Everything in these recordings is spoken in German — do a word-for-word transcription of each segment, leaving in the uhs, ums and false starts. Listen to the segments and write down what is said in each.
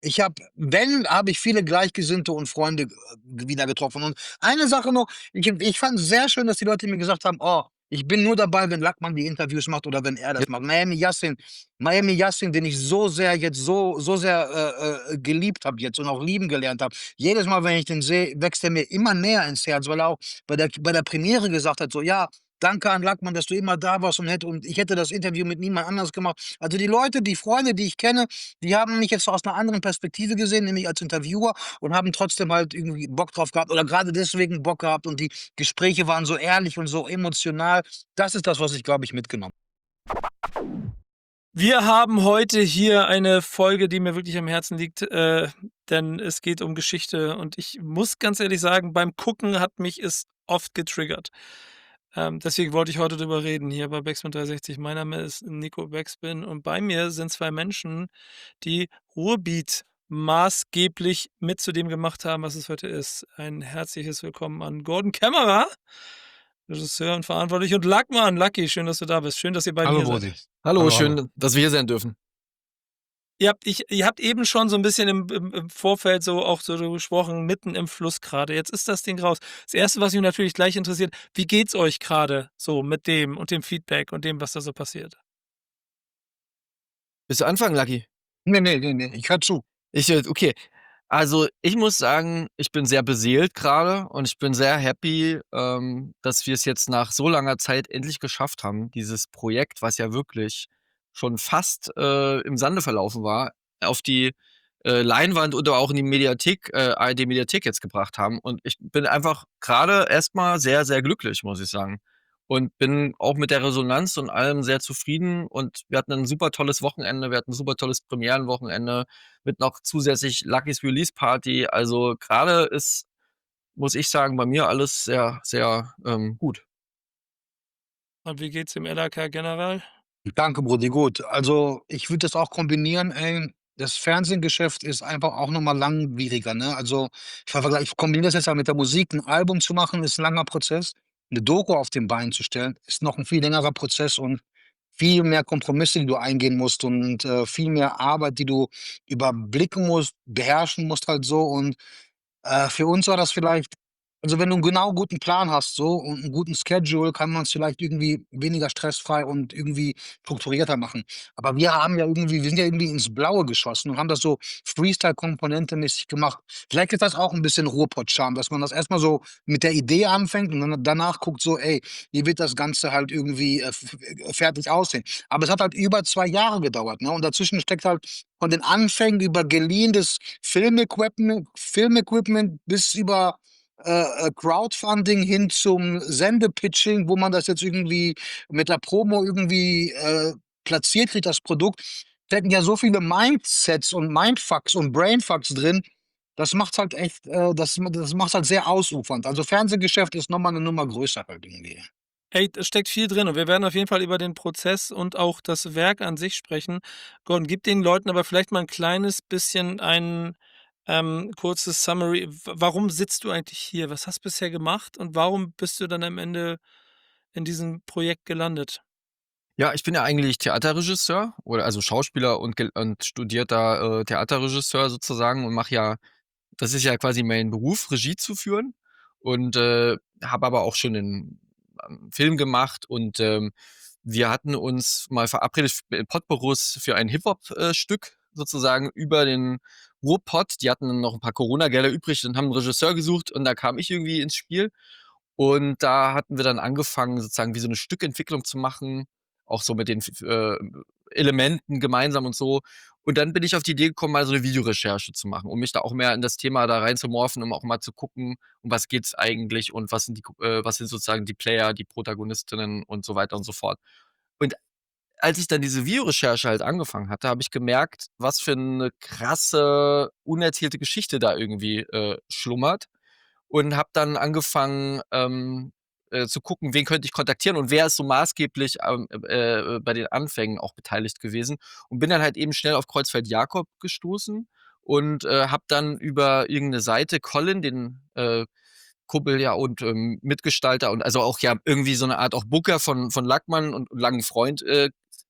Ich habe wenn, habe ich viele Gleichgesinnte und Freunde, äh, wieder getroffen. Und eine Sache noch, ich ich fand es sehr schön, dass die Leute mir gesagt haben: „Oh, ich bin nur dabei, wenn Lackmann die Interviews macht oder wenn er Ja. das macht.“ Miami Yassin Miami Yassin, den ich so sehr jetzt so so sehr, äh, äh, geliebt habe jetzt und auch lieben gelernt habe. Jedes Mal, wenn ich den sehe, wächst er mir immer näher ins Herz, weil er auch bei der bei der Premiere gesagt hat, so: „Ja, danke an Lackmann, dass du immer da warst und hätte und ich hätte das Interview mit niemand anders gemacht.“ Also, die Leute, die Freunde, die ich kenne, die haben mich jetzt aus 'ner anderen Perspektive gesehen, nämlich als Interviewer und haben trotzdem halt irgendwie Bock drauf gehabt oder grade deswegen Bock gehabt und die Gespräche waren so ehrlich und so emotional. Das ist das, was ich, glaube ich, mitgenommen Wir haben heute hier eine Folge, die mir wirklich am Herzen liegt, äh, denn es geht um Geschichte und ich muss ganz ehrlich sagen, beim Gucken hat mich es oft getriggert. Ähm, deswegen wollte ich heute drüber reden hier bei Backspin dreihundertsechzig. Mein Name ist Nico Backspin und bei mir sind zwei Menschen, die Ruhrbeat maßgeblich mit zu dem gemacht haben, was es heute ist. Ein herzliches Willkommen an Gordon Kämmerer, Regisseur und verantwortlich und Lackmann. Lucky, schön, dass du da bist. Schön, dass ihr beiden Hallo hier seid. Brudi. Hallo, Hallo, hallo. schön, dass wir hier sein dürfen. Ihr habt ich ihr habt eben schon so 'n bisschen im im im Vorfeld so auch so so gesprochen, mitten im Fluss grade. Jetzt ist das Ding raus. Das erste, was mich natürlich gleich interessiert: Wie geht's euch grade so mit dem und dem Feedback und dem, was da so passiert? Willst du anfangen, Lucky? Ne, ne, ne, ne, ich höre zu. Ich höre okay. Also, ich muss sagen, ich bin sehr beseelt grade und ich bin sehr happy, ähm, dass wir's jetzt nach so langer Zeit endlich geschafft haben, dieses Projekt, was ja wirklich schon fast, äh, im Sande verlaufen war, auf die, äh, Leinwand oder auch in die Mediathek äh, A R D-Mediathek jetzt gebracht haben. Und ich bin einfach grade erst mal sehr, sehr glücklich, muss ich sagen. Und bin auch mit der Resonanz und allem sehr zufrieden und wir hatten 'n super tolles Wochenende. Wir hatten 'n super tolles Premierenwochenende mit noch zusätzlich Luckys Release-Party. Also, grade ist, muss ich sagen, bei mir alles sehr, sehr, ähm, gut. Und wie geht's dem L A K generell? Danke, Brudi, gut. Also, ich würde das auch kombinieren, ey. Das Fernsehgeschäft ist einfach auch noch mal langwieriger, ne? Also, ich vergleich ich kombiniere das jetzt mal mit der Musik. 'N Album zu machen, ist 'n langer Prozess. 'Ne Doku auf den Beinen zu stellen, ist noch 'n viel längerer Prozess und viel mehr Kompromisse, die du eingehen musst und, äh, viel mehr Arbeit, die du überblicken musst, beherrschen musst halt so. Und, äh, für uns war das vielleicht also, wenn du 'n genau guten Plan hast so und 'n guten Schedule, kann man's vielleicht irgendwie weniger stressfrei und irgendwie strukturierter machen. Aber wir haben ja irgendwie wir sind ja irgendwie ins Blaue geschossen und haben das so Freestyle-Komponente-mäßig gemacht. Vielleicht ist das auch 'n bisschen Ruhrpott-Charme, dass man das erst mal so mit der Idee anfängt und dann danach guckt so: „Ey, wie wird das Ganze halt irgendwie, äh, f f äh, fertig aussehen?“ Aber es hat halt über zwei Jahre gedauert, ne? Und dazwischen steckt halt von den Anfängen über geliehenes Filmequipme Filmequipment bis über, äh, äh, Crowdfunding hin zum Sende-Pitching, wo man das jetzt irgendwie mit der Promo irgendwie, äh, platziert kriegt, das Produkt. Stecken ja so viele Mindsets und Mindfucks und Brainfucks drin. Das macht's halt echt, äh das ma das macht's halt sehr ausufernd. Also, Fernsehgeschäft ist noch mal 'ne Nummer größer halt irgendwie. Ey, da steckt viel drin und wir werden auf jeden Fall über den Prozess und auch das Werk an sich sprechen. Gordon, gib den Leuten aber vielleicht mal 'n kleines bisschen ein, ähm, kurzes Summary. W warum sitzt du eigentlich hier? Was hast bisher gemacht und warum bist du dann am Ende in diesem Projekt gelandet? Ja, ich bin ja eigentlich Theaterregisseur oder also, Schauspieler und gel und studierter, äh, Theaterregisseur sozusagen und mache ja das ist ja quasi mein Beruf, Regie zu führen und, äh, habe aber auch schon 'nen, ähm, Film gemacht und, ähm, wir hatten uns mal verabredet f in Cottbus für ein Hip-Hop, äh, Stück sozusagen über den Ruhrpott. Die hatten dann noch 'n paar Corona-Gelder übrig und haben 'n Regisseur gesucht und da kam ich irgendwie ins Spiel. Und da hatten wir dann angefangen, sozusagen wie so 'ne Stückentwicklung zu machen, auch so mit den f f äh, Elementen gemeinsam und so. Und dann bin ich auf die Idee gekommen, mal so 'ne Videorecherche zu machen, um mich da auch mehr in das Thema da reinzumorphen, um auch mal zu gucken, um was geht's eigentlich und was sind die K äh, was sind sozusagen die Player, die Protagonistinnen und so weiter und so fort. Und als ich dann diese Videorecherche halt angefangen hatte, habe ich gemerkt, was für 'ne krasse, unerzählte Geschichte da irgendwie, äh, schlummert und habe dann angefangen, ähm, äh, zu gucken, wen könnte ich kontaktieren und wer ist so maßgeblich, ähm, äh, bei den Anfängen auch beteiligt gewesen und bin dann halt eben schnell auf Kreuzfeld Jakob gestoßen und, äh, habe dann über irgend 'ne Seite Colin, den, äh, Kumpel, ja, und, ähm, Mitgestalter und also, auch ja irgendwie so 'ne Art auch Booker von von Lackmann und langen Freund, äh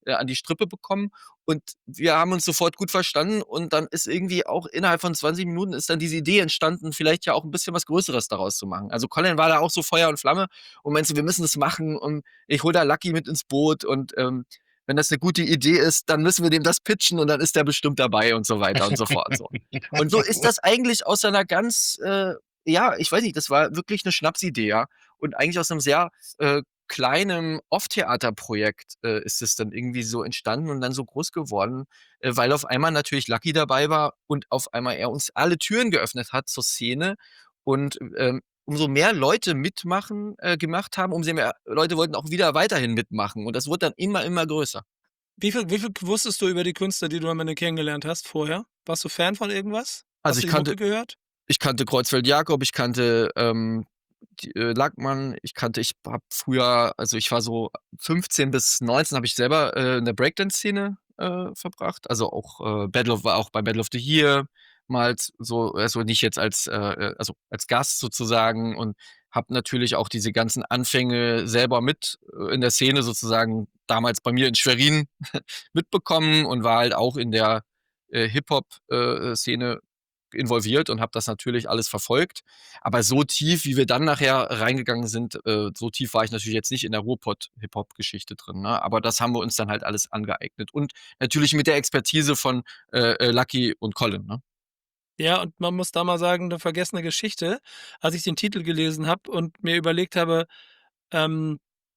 äh, an die Strippe bekommen und wir haben uns sofort gut verstanden und dann ist irgendwie auch innerhalb von zwanzig Minuten ist dann diese Idee entstanden, vielleicht ja auch 'n bisschen was Größeres daraus zu machen. Also, Colin war da auch so Feuer und Flamme und meinte so: „Wir müssen das machen und ich hole da Lucky mit ins Boot und, ähm, wenn das 'ne gute Idee ist, dann müssen wir dem das pitchen und dann ist der bestimmt dabei“ und so weiter und so fort so. Und so ist das eigentlich aus einer ganz, äh ja, ich weiß nicht, das war wirklich 'ne Schnapsidee, ja. Und eigentlich aus 'nem sehr, äh, kleinen Off-Theater-Projekt, äh, ist es dann irgendwie so entstanden und dann so groß geworden, äh, weil auf einmal natürlich Lucky dabei war und auf einmal er uns alle Türen geöffnet hat zur Szene und, ähm, umso mehr Leute mitmachen äh, gemacht haben, umso mehr Leute wollten auch wieder weiterhin mitmachen und das wurde dann immer, immer größer. Wie viel wie viel wusstest du über die Künstler, die du am Ende kennengelernt hast vorher? Warst du Fan von irgendwas? Also, Hast ich du die kannte Mucke gehört? ich kannte Kreuzfeld Jakob, ich kannte, ähm, die äh, Lackmann, ich kannte ich habe früher also, ich war so fünfzehn bis neunzehn habe ich selber, äh, in der Breakdance-Szene, äh, verbracht. Also, auch, äh, Battle of war auch bei Battle of the Year mal z so also, nicht jetzt als, äh, äh also, als Gast sozusagen und habe natürlich auch diese ganzen Anfänge selber mit, äh, in der Szene sozusagen damals bei mir in Schwerin mitbekommen und war halt auch in der, äh, Hip-Hop, äh, äh, Szene involviert und habe das natürlich alles verfolgt. Aber so tief, wie wir dann nachher reingegangen sind, äh, so tief war ich natürlich jetzt nicht in der Ruhrpott-Hip-Hop-Geschichte drin, ne? Aber das haben wir uns dann halt alles angeeignet und natürlich mit der Expertise von, äh, äh, Lucky und Colin, ne? Ja, und man muss da mal sagen, 'ne vergessene Geschichte. Als ich den Titel gelesen habe und mir überlegt habe, ähm,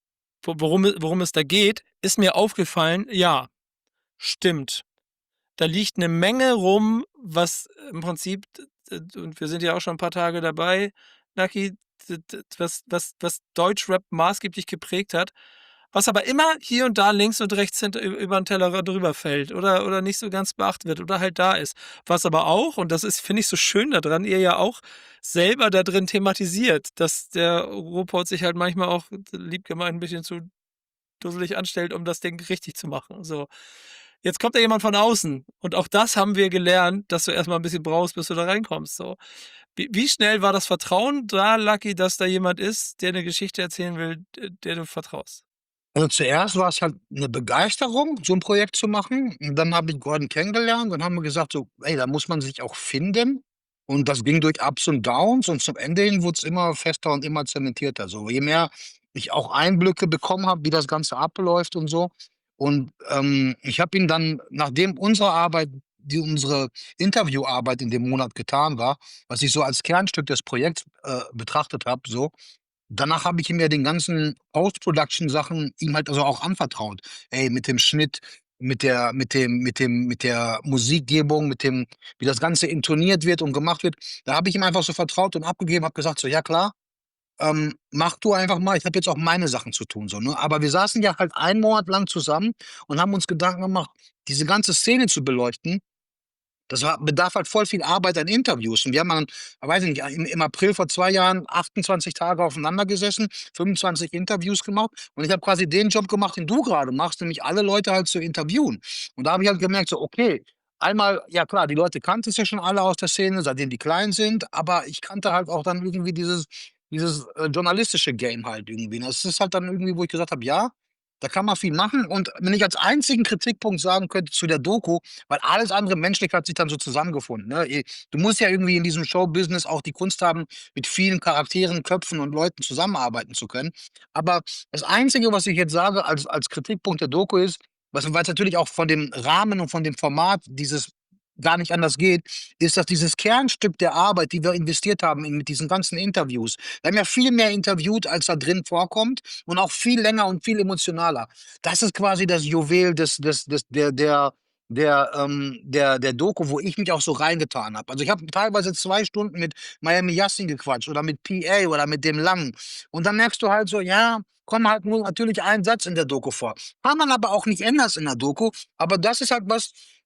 wo worum e worum es da geht, ist mir aufgefallen, ja, stimmt. Da liegt 'ne Menge rum, was im Prinzip d d und wir sind ja auch schon 'n paar Tage dabei, Lucky, d d was was was Deutschrap maßgeblich geprägt hat, was aber immer hier und da links und rechts hinter ü über 'n Tellerrand drüber fällt oder oder nicht so ganz beachtet wird oder halt da ist. Was aber auch, und das ist, finde ich, so schön da dran, ihr ja auch selber da drin thematisiert, dass der Ruhrpott sich halt manchmal auch, lieb gemeint, 'n bisschen zu dusselig anstellt, um das Ding richtig zu machen, so. Jetzt kommt da jemand von außen und auch das haben wir gelernt, dass du erst mal 'n bisschen brauchst, bis du da reinkommst, so. Wie wie schnell war das Vertrauen da, Lucky, dass da jemand ist, der 'ne Geschichte erzählen will, d der du vertraust? Also, zuerst war's halt 'ne Begeisterung, so 'n Projekt zu machen. Und dann habe ich Gordon kennengelernt, dann haben wir gesagt so: „Ey, da muss man sich auch finden.“ Und das ging durch Ups und Downs und zum Ende hin wurd's immer fester und immer zementierter so. Je mehr ich auch Einblicke bekommen habe, wie das Ganze abläuft und so. Und, ähm, ich habe ihn dann, nachdem unsere Arbeit die unsere Interviewarbeit in dem Monat getan war, was ich so als Kernstück des Projekts, äh, betrachtet habe so, danach habe ich ihm ja den ganzen Post-Production-Sachen ihm halt also auch anvertraut. Ey, mit dem Schnitt, mit der mit dem mit dem mit der Musikgebung, mit dem wie das Ganze intoniert wird und gemacht wird. Da habe ich ihm einfach so vertraut und abgegeben, habe gesagt so: „Ja klar, ähm, mach du einfach mal, ich habe jetzt auch meine Sachen zu tun“, so, ne? Aber wir saßen ja halt einen Monat lang zusammen und haben uns Gedanken gemacht, diese ganze Szene zu beleuchten. Das war bedarf halt voll viel Arbeit an Interviews. Und wir haben dann, weiß ich nicht, im im April vor zwei Jahren achtundzwanzig Tage aufeinander gesessen, fünfundzwanzig Interviews gemacht und ich habe quasi den Job gemacht, den du grade machst, nämlich alle Leute halt zu interviewen. Und da habe ich halt gemerkt so, okay, einmal, ja klar, die Leute kanntest ja schon alle aus der Szene, seitdem die klein sind, aber ich kannte halt auch dann irgendwie dieses dieses, äh, journalistische Game halt irgendwie. Das ist halt dann irgendwie, wo ich gesagt habe: „Ja, da kann man viel machen.“ Und wenn ich als einzigen Kritikpunkt sagen könnte zu der Doku, weil alles andere menschlich hat sich dann so zusammengefunden, ne? Äh, du musst ja irgendwie in diesem Showbusiness auch die Kunst haben, mit vielen Charakteren, Köpfen und Leuten zusammenarbeiten zu können. Aber das Einzige, was ich jetzt sage als als Kritikpunkt der Doku ist, was weil's natürlich auch von dem Rahmen und von dem Format dieses gar nicht anders geht, ist, dass dieses Kernstück der Arbeit, die wir investiert haben in mit diesen ganzen Interviews wir haben ja viel mehr interviewt, als da drin vorkommt und auch viel länger und viel emotionaler. Das ist quasi das Juwel des des des der der der, ähm der der Doku, wo ich mich auch so reingetan habe. Also, ich habe teilweise zwei Stunden mit Miami Yassin gequatscht oder mit P.A. oder mit dem Langen. Und dann merkst du halt so, ja, kommt halt nur natürlich ein Satz in der Doku vor. Kann man aber auch nicht anders in der Doku, aber das ist halt was,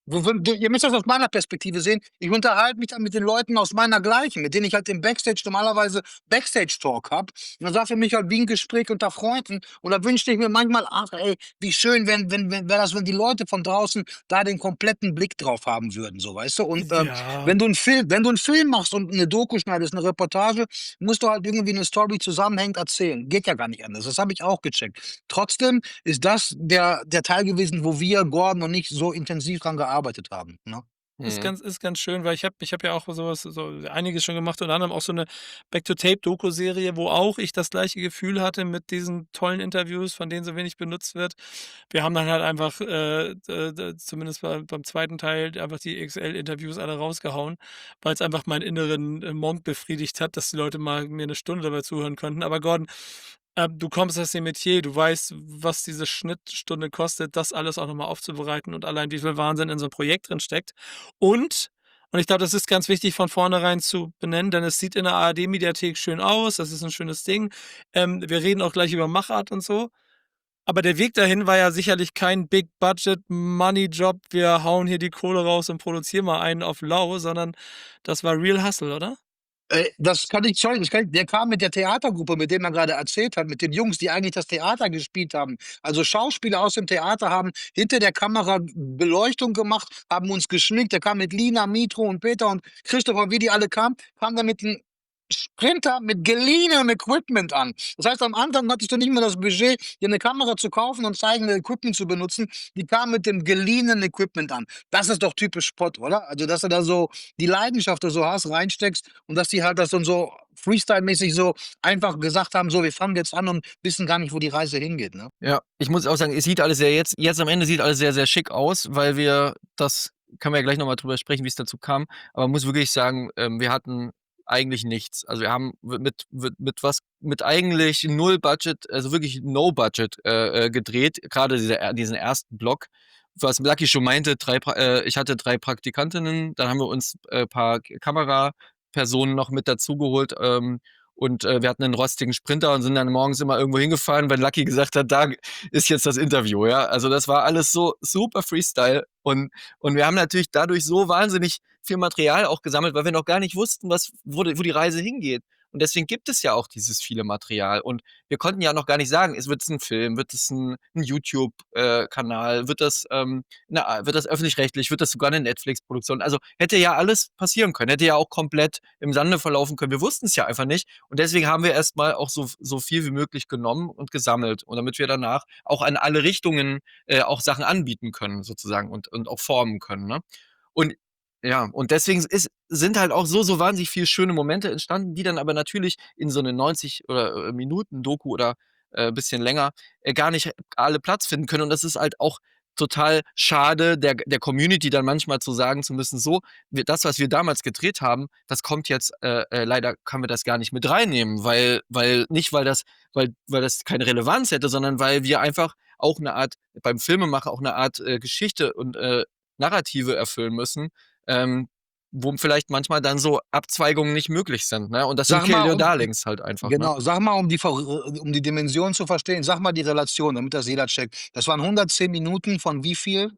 wo wo du ihr müsst das aus meiner Perspektive sehen. Ich unterhalte mich dann mit den Leuten aus meiner Gleichen, mit denen ich halt im Backstage normalerweise Backstage-Talk habe. Und das war für mich halt wie 'n Gespräch unter Freunden. Und da wünschte ich mir manchmal: „Ach ey, wie schön, wenn wenn wenn wäre das, wenn die Leute von draußen da den kompletten Blick drauf haben würden“, so, weißt du? Und, ähm, Ja. wenn du 'n Film wenn du 'n Film machst und 'ne Doku schneidest, 'ne Reportage, musst du halt irgendwie 'ne Story zusammenhängend erzählen. Geht ja gar nicht anders. Das habe ich auch gecheckt. Trotzdem ist das der der Teil gewesen, wo wir, Gordon und ich, so intensiv dran gearbeitet haben, ne? Ist Mhm. ganz ist ganz schön, weil ich habe ich habe ja auch so was so einiges schon gemacht, unter anderem auch so 'ne Back-to-Tape-Doku-Serie, wo auch ich das gleiche Gefühl hatte mit diesen tollen Interviews, von denen so wenig benutzt wird. Wir haben dann halt einfach, äh, d d zumindest bei beim zweiten Teil einfach die X L-Interviews alle rausgehauen, weil's einfach meinen inneren, äh, Monk befriedigt hat, dass die Leute mal mir 'ne Stunde dabei zuhören konnten. Aber Gordon, ähm, du kommst aus dem Metier, du weißt, was diese Schnittstunde kostet, das alles auch noch mal aufzubereiten und allein wie viel Wahnsinn in so 'n Projekt drin steckt. Und und ich glaube, das ist ganz wichtig von vornherein zu benennen, denn es sieht in der A R D-Mediathek schön aus, das ist 'n schönes Ding. Ähm, wir reden auch gleich über Machart und so. Aber der Weg dahin war ja sicherlich kein Big-Budget-Money-Job. Wir hauen hier die Kohle raus und produzieren mal einen auf lau, sondern das war Real Hustle, oder? Äh, das kann ich das kann ich der kam mit der Theatergruppe, mit dem er grade erzählt hat, mit den Jungs, die eigentlich das Theater gespielt haben. Also, Schauspieler aus dem Theater haben hinter der Kamera B Beleuchtung gemacht, haben uns geschminkt. Der kam mit Lina, Mitro und Peter und Christopher, wie die alle kamen, kamen da mit 'n Sprinter mit geliehenem Equipment an. Das heißt, am Anfang hattest du nicht mehr das Budget, dir 'ne Kamera zu kaufen und das eigene Equipment zu benutzen. Die kamen mit dem geliehenen Equipment an. Das ist doch typisch Spott, oder? Also, dass du da so die Leidenschaft da so hast, reinsteckst und dass die halt das dann so Freestyle-mäßig so einfach gesagt haben: „So, wir fangen jetzt an“ und wissen gar nicht, wo die Reise hingeht, ne? Ja, ich muss auch sagen, es sieht alles sehr jetzt jetzt am Ende sieht alles sehr, sehr schick aus, weil wir das können wir ja gleich noch mal drüber sprechen, wie's dazu kam. Aber man muss wirklich sagen, ähm, wir hatten eigentlich nichts. Also, wir haben w mit w mit was mit eigentlich null Budget, also wirklich No Budget, äh, äh, gedreht, grade dieser er diesen ersten Block. Was Lucky schon meinte, drei pra äh, ich hatte drei Praktikantinnen, dann haben wir uns, äh, paar K Kamerapersonen noch mit dazugeholt, ähm, und, äh, wir hatten 'nen rostigen Sprinter und sind dann morgens immer irgendwo hingefahren, wenn Lucky gesagt hat: „Da ist jetzt das Interview“, ja? Also, das war alles so super Freestyle und und wir haben natürlich dadurch so wahnsinnig viel Material auch gesammelt, weil wir noch gar nicht wussten, was wo d wo die Reise hingeht. Und deswegen gibt es ja auch dieses viele Material. Und wir konnten ja noch gar nicht sagen, es wird's 'n Film, wird es 'n 'n YouTube äh, Kanal, wird das, ähm, 'ne a wird das öffentlich-rechtlich, wird das sogar 'ne Netflix-Produktion? Also, hätte ja alles passieren können, hätte ja auch komplett im Sande verlaufen können. Wir wussten's ja einfach nicht. Und deswegen haben wir erst mal auch so v so viel wie möglich genommen und gesammelt. Und damit wir danach auch an alle Richtungen, äh, auch Sachen anbieten können sozusagen und und auch formen können, ne? Und ja, und deswegen ist sind halt auch so, so wahnsinnig viel schöne Momente entstanden, die dann aber natürlich in so 'ne neunzig oder, äh, Minuten-Doku oder, äh, bisschen länger, äh, gar nicht alle Platz finden können. Und das ist halt auch total schade, der der Community dann manchmal zu sagen zu müssen: „So, wir das, was wir damals gedreht haben, das kommt jetzt äh, äh, leider können wir das gar nicht mit reinnehmen“, weil weil nicht, weil das weil weil das keine Relevanz hätte, sondern weil wir einfach auch 'ne Art beim Filmemacher auch 'ne Art, äh, Geschichte und, äh, Narrative erfüllen müssen, ähm, wo vielleicht manchmal dann so Abzweigungen nicht möglich sind, ne? Und das sind Sag mal, Kill Your um Darlings halt einfach, ne? genau, sag mal, um die Ver äh, um die Dimension zu verstehen, sag mal die Relation, damit das jeder checkt. Das waren hundertzehn Minuten von wie viel?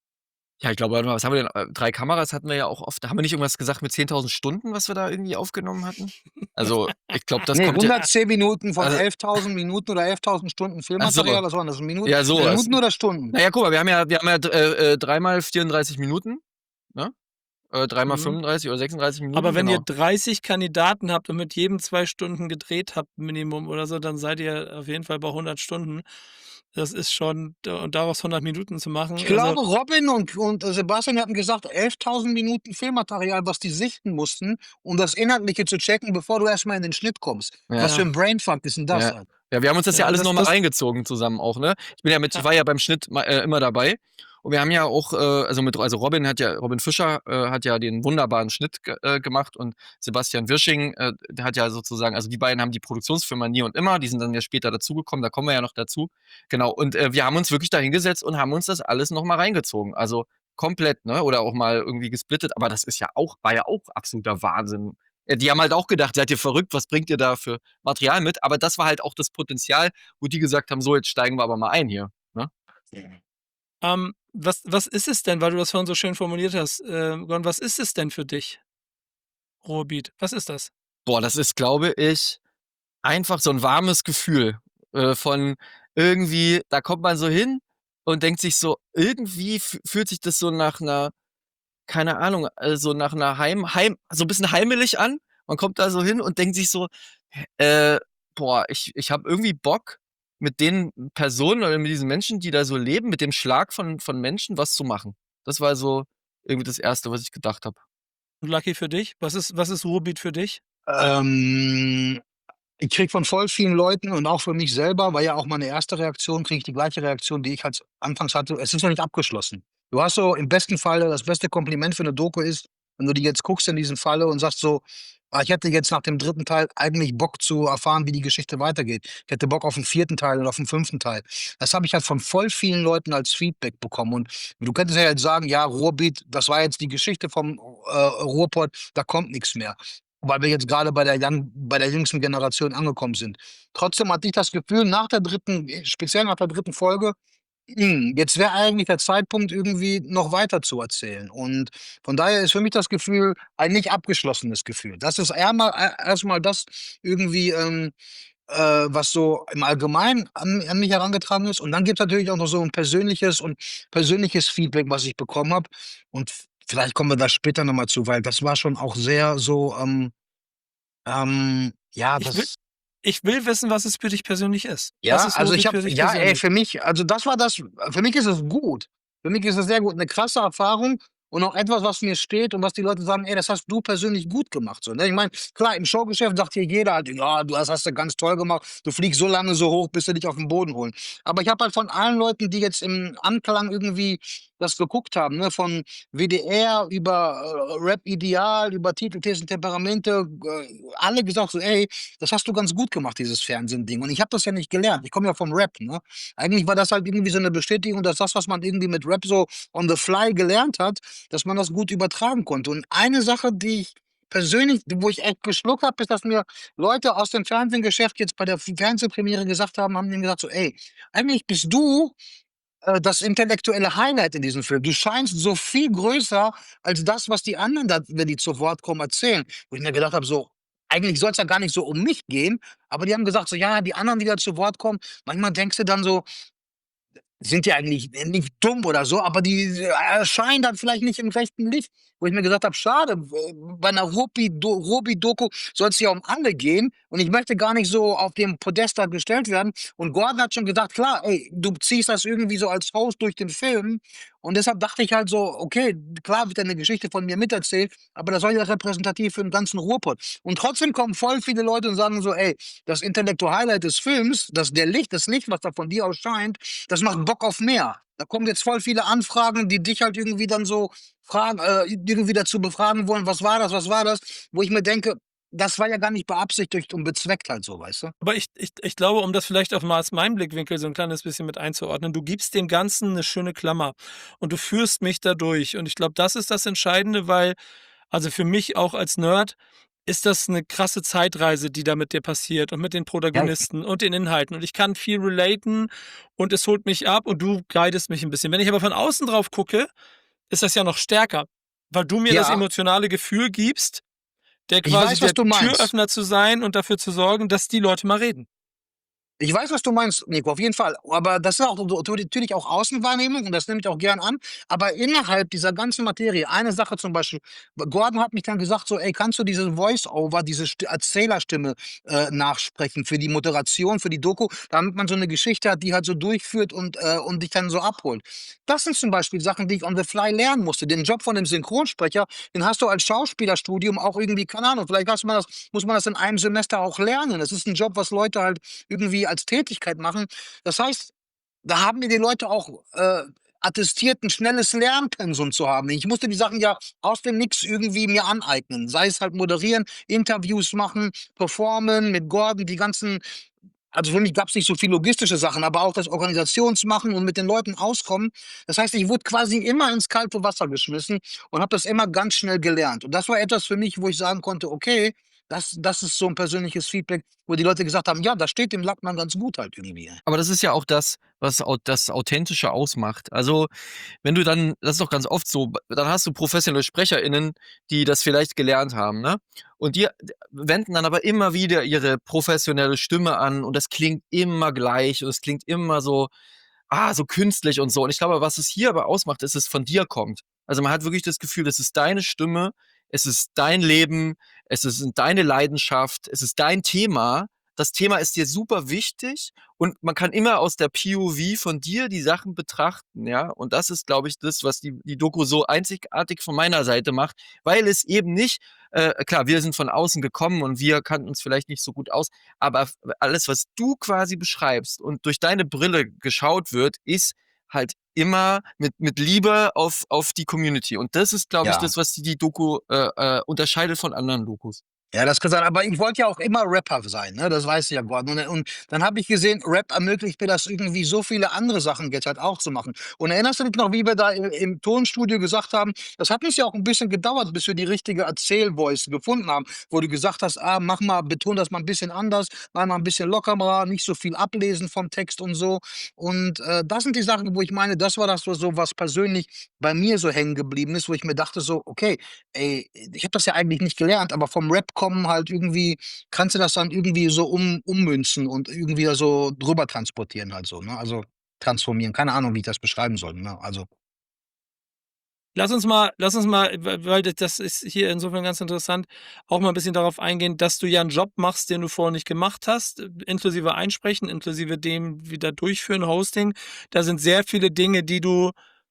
Ja, ich glaube, warte mal, was haben wir denn? Äh, drei Kameras hatten wir ja auch oft. Haben wir nicht irgendwas gesagt mit zehntausend Stunden, was wir da irgendwie aufgenommen hatten? Also, ich glaube, das Ne, kommt ja hundertzehn Minuten von also elftausend Minuten oder elftausend Stunden Ach so. Filmmaterial. Was waren das? Minut Ja, so was. Minuten oder Stunden? Na ja, guck mal, wir haben ja wir haben ja d äh, äh, drei mal vierunddreißig Minuten, ne? Äh, drei mal Mhm. fünfunddreißig oder sechsunddreißig Aber Minuten, wenn ihr genau. dreißig Kandidaten habt und mit jedem zwei Stunden gedreht habt Minimum oder so, dann seid ihr auf jeden Fall bei hundert Stunden. Das ist schon d und daraus hundert Minuten zu Ich machen, also glaube, Robin und und Sebastian hatten gesagt, elftausend Minuten Filmmaterial, was die sichten mussten, um das Inhaltliche zu checken, bevor du erst mal in den Schnitt kommst. Was für Ja. 'n Brainfuck ist 'n das, Ja. Alter? Ja, wir haben uns das ja Ja, alles das noch mal das reingezogen zusammen auch, ne? Ich bin ja mit Ja. ich war ja beim Schnitt ma äh, immer dabei. Und wir haben ja auch, äh also, mit also, Robin hat ja Robin Fischer, äh, hat ja den wunderbaren Schnitt ge äh, gemacht und Sebastian Wirsching, äh, der hat ja sozusagen also, die beiden haben die Produktionsfirma NIR und IMMA, die sind dann ja später dazugekommen, da kommen wir ja noch dazu. Genau, und, äh, wir haben uns wirklich da hingesetzt und haben uns das alles noch mal reingezogen. Also, komplett, ne? Oder auch mal irgendwie gesplittet, aber das ist ja auch war ja auch absoluter Wahnsinn. Äh, die haben halt auch gedacht: „Seid ihr verrückt? Was bringt ihr da für Material mit?“ Aber das war halt auch das Potenzial, wo die gesagt haben: „So, jetzt steigen wir aber mal ein hier“, ne? Ähm Was was ist es denn, weil du das vorhin so schön formuliert hast, äh, Gordon, was ist es denn für dich? Ruhrgebiet, was ist das? Boah, das ist, glaube ich, einfach so 'n warmes Gefühl, äh, von irgendwie da kommt man so hin und denkt sich so, irgendwie fü fühlt sich das so nach 'ner keine Ahnung, also nach 'ner Heim Heim so 'n bisschen heimelig an. Man kommt da so hin und denkt sich so: „Äh, boah, ich ich habe irgendwie Bock, mit den Personen oder mit diesen Menschen, die da so leben, mit dem Schlag von von Menschen was zu machen.“ Das war so irgendwie das Erste, was ich gedacht habe. Und Lucky für dich? Was ist was ist Ruhrgebiet für dich? Ähm, ich kriege von voll vielen Leuten und auch für mich selber, war ja auch meine erste Reaktion, kriege ich die gleiche Reaktion, die ich halt anfangs hatte: „Es ist noch nicht abgeschlossen.“ Du hast so im besten Falle das beste Kompliment für 'ne Doku ist, wenn du die jetzt guckst in diesem Falle und sagst so: „Ah, ich hätte jetzt nach dem dritten Teil eigentlich Bock zu erfahren, wie die Geschichte weitergeht. Ich hätte Bock auf 'n vierten Teil oder auf 'n fünften Teil.“ Das habe ich halt von voll vielen Leuten als Feedback bekommen und du könntest ja jetzt sagen: „Ja, Ruhrgebiet, das war jetzt die Geschichte vom, äh, Ruhrpott, da kommt nix mehr.“ Weil wir jetzt grade bei der young bei der jüngsten Generation angekommen sind. Trotzdem hatte ich das Gefühl, nach der dritten äh, speziell nach der dritten Folge, hm, jetzt wäre eigentlich der Zeitpunkt, irgendwie noch weiter zu erzählen. Und von daher ist für mich das Gefühl ein nicht abgeschlossenes Gefühl. Das ist eher mal e erst mal das irgendwie, ähm, äh, was so im Allgemeinen an an mich herangetragen ist. Und dann gibt's natürlich auch noch so 'n persönliches und persönliches Feedback, was ich bekommen habe. Und v vielleicht kommen wir da später noch mal zu, weil das war schon auch sehr so, ähm ähm, ja, Ich will das ich will wissen, was es für dich persönlich ist. Was Ja, ist also ich Ruhrgebiet habe für dich ja, ey, persönlich? für mich also das war das für mich ist es gut. Für mich ist es sehr gut, 'ne krasse Erfahrung und auch etwas, was mir steht und was die Leute sagen: „Ey, das hast du persönlich gut gemacht“, so, ne? Ich meine, klar, im Showgeschäft sagt dir jeder halt: „Ja, du das hast du ganz toll gemacht. Du fliegst so lange so hoch, bis sie dich auf'n Boden holen.“ Aber ich habe halt von allen Leuten, die jetzt im Anklang irgendwie das geguckt haben, ne, von W D R über, äh, Rap Ideal, über Titel, Thesen, Temperamente, äh, alle gesagt so: „Ey, das hast du ganz gut gemacht, dieses Fernsehen-Ding.“ Und ich habe das ja nicht gelernt. Ich komme ja vom Rap, ne? Eigentlich war das halt irgendwie so 'ne Bestätigung, dass das, was man irgendwie mit Rap so on the fly gelernt hat, dass man das gut übertragen konnte. Und eine Sache, die ich persönlich wo ich echt geschluckt habe, ist, dass mir Leute aus dem Fernsehgeschäft jetzt bei der F Fernsehpremiere gesagt haben haben die mir gesagt so: „Ey, eigentlich bist du, äh, das intellektuelle Highlight in diesem Film. Du scheinst so viel größer als das, was die anderen da, wenn die zu Wort kommen, erzählen.“ Wo ich mir gedacht habe so: „Eigentlich soll's ja gar nicht so um mich gehen.“ Aber die haben gesagt so: „Ja, die anderen, die da zu Wort kommen“ manchmal denkst du dann so sind ja eigentlich nicht dumm oder so, aber die erscheinen dann vielleicht nicht im rechten Licht. Wo ich mir gesagt habe: „Schade, w bei 'ner Ruhrpi Do Ruhrgebiet-Doku soll's ja um alle gehen und ich möchte gar nicht so auf dem Podest da gestellt werden.“ Und Gordon hat schon gesagt: „Klar, ey, du ziehst das irgendwie so als Host durch den Film.“ Und deshalb dachte ich halt so: „Okay, klar wird er 'ne Geschichte von mir miterzählen, aber das soll ja repräsentativ für 'n ganzen Ruhrpott.“ Und trotzdem kommen voll viele Leute und sagen so: „Ey, das Intellekto-Highlight des Films, das der Licht das Licht, was da von dir aus scheint, das macht Bock auf mehr.“ Da kommen jetzt voll viele Anfragen, die dich halt irgendwie dann so fragen äh, irgendwie dazu befragen wollen: „Was war das? Was war das?“ Wo ich mir denke: „Das war ja gar nicht beabsichtigt und bezweckt halt so“, weißt du? Aber ich ich ich glaube, um das vielleicht auch mal aus meinem Blickwinkel so 'n kleines bisschen mit einzuordnen, du gibst dem Ganzen 'ne schöne Klammer und du führst mich da durch. Und ich glaube, das ist das Entscheidende, weil also für mich auch als Nerd ist das 'ne krasse Zeitreise, die da mit dir passiert und mit den Ja. Protagonisten und den Inhalten. Und ich kann viel relaten und es holt mich ab und du guidest mich 'n bisschen. Wenn ich aber von außen drauf gucke, ist das ja noch stärker, weil du mir das Ja. emotionale Gefühl gibst, der Ich quasi weiß, was der du meinst. Türöffner zu sein und dafür zu sorgen, dass die Leute mal reden. Ich weiß, was du meinst, Nico, auf jeden Fall. Aber das ist auch natürlich auch Außenwahrnehmung und das nehme ich auch gern an. Aber innerhalb dieser ganzen Materie eine Sache zum Beispiel, Gordon hat mich dann gesagt so: „Ey, kannst du diese Voice-over, diese St Erzählerstimme, äh, nachsprechen für die Moderation, für die Doku, damit man so 'ne Geschichte hat, die halt so durchführt und äh, und dich dann so abholt.“ Das sind zum Beispiel Sachen, die ich on the fly lernen musste. Den Job von dem Synchronsprecher, den hast du als Schauspielerstudium auch irgendwie keine Ahnung, vielleicht hast man das muss man das in einem Semester auch lernen. Das ist 'n Job, was Leute halt irgendwie als Tätigkeit machen. Das heißt, da haben mir die Leute auch, äh, attestiert, 'n schnelles Lernpensum zu haben. Ich musste die Sachen ja aus dem Nix irgendwie mir aneignen, sei es halt moderieren, Interviews machen, performen, mit Gordon die ganzen also für mich gab's nicht so viel logistische Sachen, aber auch das Organisationsmachen und mit den Leuten auskommen. Das heißt, ich wurde quasi immer ins kalte Wasser geschmissen und habe das immer ganz schnell gelernt. Und das war etwas für mich, wo ich sagen konnte: „Okay, Das das ist so 'n persönliches Feedback, wo die Leute gesagt haben: „Ja, das steht dem Lackmann ganz gut halt irgendwie“, ja. Aber das ist ja auch das, was au das Authentische ausmacht. Also, wenn du dann das ist doch ganz oft so, b dann hast du professionelle SprecherInnen, die das vielleicht gelernt haben, ne? Und die d wenden dann aber immer wieder ihre professionelle Stimme an und das klingt immer gleich und es klingt immer so, ah, so künstlich und so. Und ich glaube, was es hier aber ausmacht, ist, dass es von dir kommt. Also, man hat wirklich das Gefühl, das ist deine Stimme, es ist dein Leben, es ist deine Leidenschaft, es ist dein Thema. Das Thema ist dir super wichtig und man kann immer aus der P O V von dir die Sachen betrachten, ja? Und das ist, glaube ich, das, was die die Doku so einzigartig von meiner Seite macht, weil es eben nicht äh, klar, wir sind von außen gekommen und wir kannten uns vielleicht nicht so gut aus, aber f alles, was du quasi beschreibst und durch deine Brille geschaut wird, ist halt immer mit mit Liebe auf auf die Community. Und das ist, glaube ich, Ja. das, was die Doku, äh, äh, unterscheidet von anderen Dokus. Ja, das kann sein, aber ich wollte ja auch immer Rapper sein, ne? Das weißt du ja, Gordon. Und und dann habe ich gesehen, Rap ermöglicht mir das irgendwie so viele andere Sachen jetzt halt auch zu machen. Und erinnerst du dich noch, wie wir da im im Tonstudio gesagt haben, das hat uns ja auch 'n bisschen gedauert, bis wir die richtige Erzähl-Voice gefunden haben, wo du gesagt hast: „Ah, mach mal betone das mal 'n bisschen anders, mach mal 'n bisschen lockerer, nicht so viel ablesen vom Text und so.“ Und, äh, das sind die Sachen, wo ich meine, das war das, was so was persönlich bei mir so hängen geblieben ist, wo ich mir dachte so: „Okay, ey, ich habe das ja eigentlich nicht gelernt, aber vom Rap kommen halt irgendwie kannst du das dann irgendwie so um ummünzen und irgendwie da so drüber transportieren halt so, ne? Also, transformieren. Keine Ahnung, wie ich das beschreiben soll, ne? Also Lass uns mal lass uns mal, w weil d das ist hier insofern ganz interessant, auch mal 'n bisschen darauf eingehen, dass du ja 'n Job machst, den du vorher nicht gemacht hast, äh, inklusive Einsprechen, inklusive dem wieder durchführen, Hosting. Da sind sehr viele Dinge, die du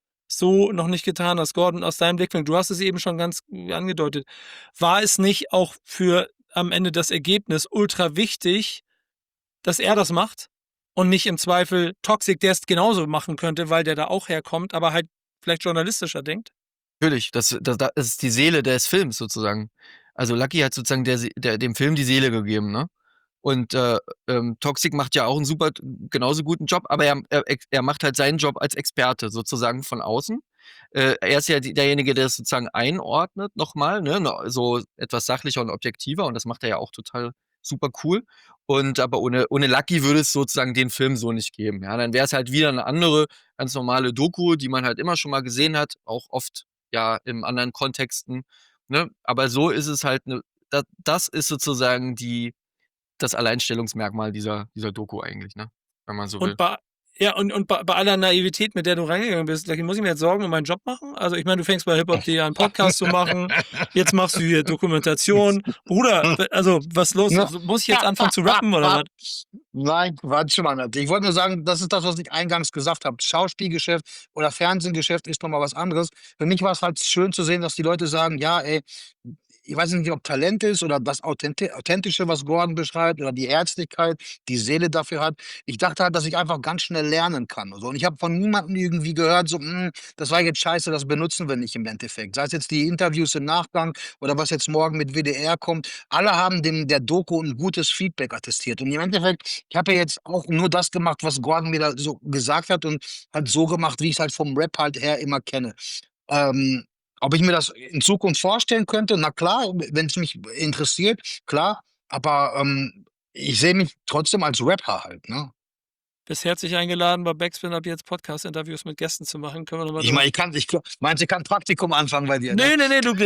so noch nicht getan hast. Gordon, aus deinem Blickwinkel, du hast es eben schon ganz angedeutet. War es nicht auch für am Ende das Ergebnis ultra wichtig, dass er das macht und nicht im Zweifel Toxic, der es genauso machen könnte, weil der da auch herkommt, aber halt vielleicht journalistischer denkt? Natürlich, das da da ist die Seele des Films sozusagen. Also, Lucky hat sozusagen der Se der dem Film die Seele gegeben, ne? Und, äh, ähm, Toxic macht ja auch 'n super genauso guten Job, aber er er ex er macht halt seinen Job als Experte sozusagen von außen. Äh, er ist ja d derjenige, der es sozusagen einordnet noch mal, ne, no so etwas sachlicher und objektiver und das macht er ja auch total super cool. Und aber ohne ohne Lucky würde es sozusagen den Film so nicht geben, ja? Dann wär's halt wieder 'ne andere ganz normale Doku, die man halt immer schon mal gesehen hat, auch oft, ja, in anderen Kontexten, ne? Aber so ist es halt 'ne da das ist sozusagen die das Alleinstellungsmerkmal dieser dieser Doku eigentlich, ne, wenn man so will. Und bei ja, und und bei bei aller Naivität, mit der du reingegangen bist, Lucky, muss ich mir jetzt Sorgen um meinen Job machen? Also, ich meine, du fängst bei HipHop.de an, Podcast zu machen. Jetzt machst du hier Dokumentation. Bruder, w also, was ist los? Ne? Muss ich jetzt anfangen zu rappen oder was? Nein, Quatsch, Mann. Ich wollte nur sagen, das ist das, was ich eingangs gesagt habe. Schauspielgeschäft oder Fernsehgeschäft ist noch mal was anderes. Für mich war's halt schön zu sehen, dass die Leute sagen: „Ja, ey“ ich weiß nicht, ob Talent ist oder das Authenti Authentische, was Gordon beschreibt oder die Herzlichkeit, die Seele dafür hat. Ich dachte halt, dass ich einfach ganz schnell lernen kann und so. Und ich habe von niemandem irgendwie gehört, so: „Hm, das war jetzt scheiße, das benutzen wir nicht im Endeffekt.“ Sei es jetzt die Interviews im Nachgang oder was jetzt morgen mit W D R kommt. Alle haben dem der Doku 'n gutes Feedback attestiert. Und im Endeffekt, ich habe ja jetzt auch nur das gemacht, was Gordon mir da so gesagt hat und halt so gemacht, wie ich's halt vom Rap halt her immer kenne. Ähm, ob ich mir das in Zukunft vorstellen könnte? Na klar, w wenn's mich interessiert, klar. Aber, ähm, ich sehe mich trotzdem als Rapper halt, ne? Bist herzlich eingeladen, bei Backspin ab jetzt Podcast-Interviews mit Gästen zu machen. Können wir noch mal Ich drüber meine, ich kann ich k meinst du, ich kann 'n Praktikum anfangen bei dir, ne? Ne, ne, ne, du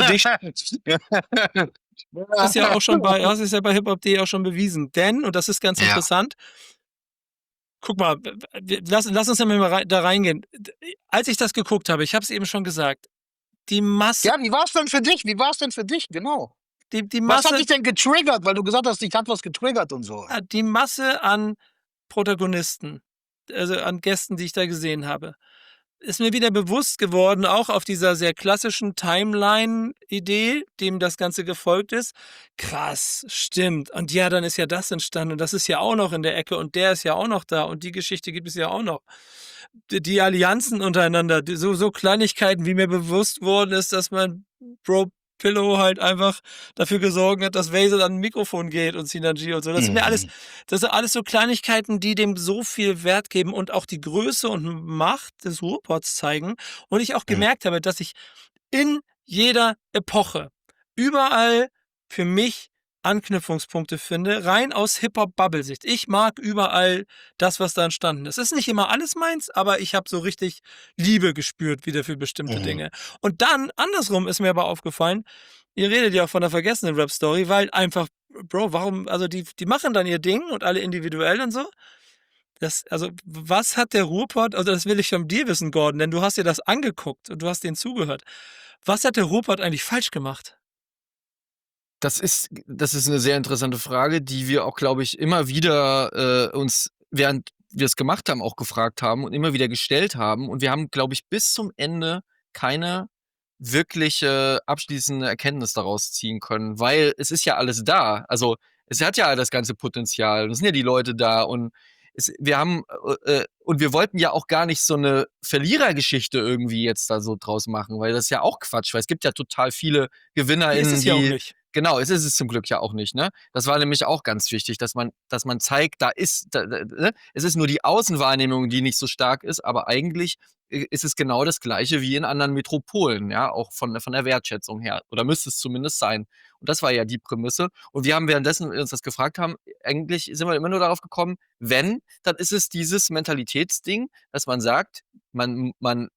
hast ja auch schon bei hast es ja bei HipHop.de auch schon bewiesen. Denn, und das ist ganz Ja. interessant guck mal, w w lass lass uns da mal rei da reingehen. D als ich das geguckt habe, ich habe es eben schon gesagt, die Masse Ja, wie war's denn für dich? Wie war's denn für dich? Genau. die die Was hat Masse dich denn getriggert? Weil du gesagt hast, dich hat was getriggert und so. ah, die Masse an Protagonisten, also, an Gästen, die ich da gesehen habe, ist mir wieder bewusst geworden, auch auf dieser sehr klassischen Timeline-Idee, dem das Ganze gefolgt ist. Krass, stimmt. Und ja, dann ist ja das entstanden und das ist ja auch noch in der Ecke und der ist ja auch noch da und die Geschichte gibt es ja auch noch. D die Allianzen untereinander, die so so Kleinigkeiten, wie mir bewusst worden ist, dass mein Bro Pillow halt einfach dafür gesorgt hat, dass Wayzl an 'n Mikrofon geht und Sinan G und so. Das sind mir alles Mhm. das sind alles so Kleinigkeiten, die dem so viel Wert geben und auch die Größe und M Macht des Ruhrpots zeigen. Und ich auch Mhm. gemerkt habe, dass ich in jeder Epoche überall für mich Anknüpfungspunkte finde, rein aus Hip-Hop-Bubble-Sicht. Ich mag überall das, was da entstanden ist. Es ist nicht immer alles meins, aber ich habe so richtig Liebe gespürt wieder für bestimmte Mhm. Dinge. Und dann, andersrum ist mir aber aufgefallen, ihr redet ja von der vergessenen Rap-Story, weil einfach, Bro, warum, also die, die machen dann ihr Ding und alle individuell und so. Das, also, was hat der Ruhrpott, also das will ich von dir wissen, Gordon, denn du hast dir das angeguckt und du hast denen zugehört. Was hat der Ruhrpott eigentlich falsch gemacht? Das ist das ist 'ne sehr interessante Frage, die wir auch, glaube ich, immer wieder, äh, uns, während wir's gemacht haben, auch gefragt haben und immer wieder gestellt haben. Und wir haben, glaube ich, bis zum Ende keine wirkliche abschließende Erkenntnis daraus ziehen können, weil es ist ja alles da. Also, es hat ja das ganze Potenzial. Es sind ja die Leute da und es wir haben, äh, äh und wir wollten ja auch gar nicht so 'ne Verlierergeschichte irgendwie jetzt da so draus machen, weil das ist ja auch Quatsch, weil es gibt ja total viele Ist GewinnerInnen, es ja auch die nicht. genau, es ist es zum Glück ja auch nicht, ne? Das war nämlich auch ganz wichtig, dass man dass man zeigt, da ist da da ne? Es ist nur die Außenwahrnehmung, die nicht so stark ist, aber eigentlich i ist es genau das Gleiche wie in anderen Metropolen, ja, auch von der von der Wertschätzung her. Oder müsste es zumindest sein. Und das war ja die Prämisse. Und wir haben währenddessen wir uns das gefragt haben, eigentlich sind wir immer nur darauf gekommen, wenn, dann ist es dieses Mentalitätsding, dass man sagt, man man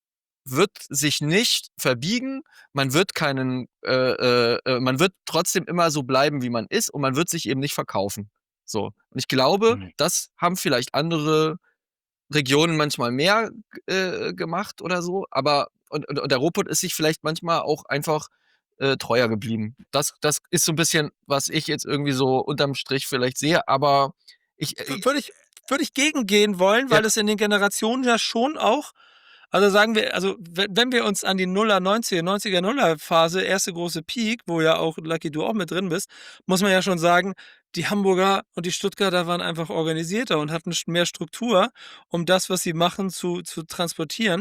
wird sich nicht verbiegen, man wird keinen äh, äh, äh, man wird trotzdem immer so bleiben, wie man ist und man wird sich eben nicht verkaufen. So. Und ich glaube, Mhm. das haben vielleicht andere Regionen manchmal mehr g äh, gemacht oder so, aber und und und der Ruhrpott ist sich vielleicht manchmal auch einfach, äh, treuer geblieben. Das das ist so 'n bisschen, was ich jetzt irgendwie so unterm Strich vielleicht sehe, aber ich, W äh würde ich würde ich gegengehen wollen, Ja. weil es in den Generationen ja schon auch, also sagen wir, also we wenn wir uns an die Nuller, Neunziger, Neunziger, Nuller-Phase, erste große Peak, wo ja auch Lucky du auch mit drin bist, muss man ja schon sagen, die Hamburger und die Stuttgarter waren einfach organisierter und hatten sch mehr Struktur, um das, was sie machen, zu zu transportieren.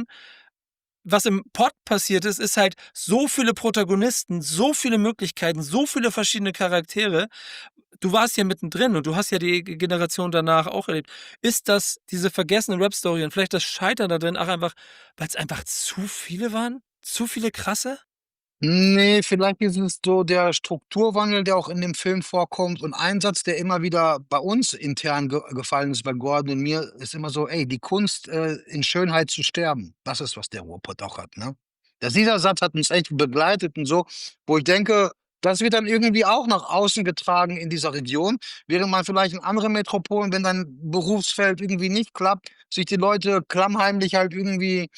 Was im Pott passiert ist, ist halt so viele Protagonisten, so viele Möglichkeiten, so viele verschiedene Charaktere. Du warst ja mittendrin und du hast ja die G Generation danach auch erlebt. Ist das diese vergessene Rap-Story und vielleicht das Scheitern da drin auch einfach, weil's einfach zu viele waren? Zu viele krasse? Ne, vielleicht ist es so der Strukturwandel, der auch in dem Film vorkommt. Und ein Satz, der immer wieder bei uns intern ge gefallen ist, bei Gordon und mir, ist immer so: „Ey, die Kunst, äh, in Schönheit zu sterben.“ Das ist, was der Ruhrpott auch hat, ne? Dass dieser Satz hat uns echt begleitet und so, wo ich denke, das wird dann irgendwie auch nach außen getragen in dieser Region, während man vielleicht in anderen Metropolen, wenn dein Berufsfeld irgendwie nicht klappt, sich die Leute klammheimlich halt irgendwie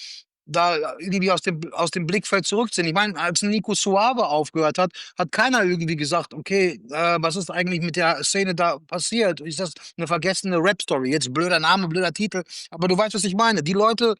da irgendwie aus dem aus dem Blickfeld zurückziehen. Ich meine, als Nico Suave aufgehört hat, hat keiner irgendwie gesagt: „Okay, äh, was ist eigentlich mit der Szene da passiert? Ist das 'ne vergessene Rap-Story?“ Jetzt blöder Name, blöder Titel, aber du weißt, was ich meine. Die Leute,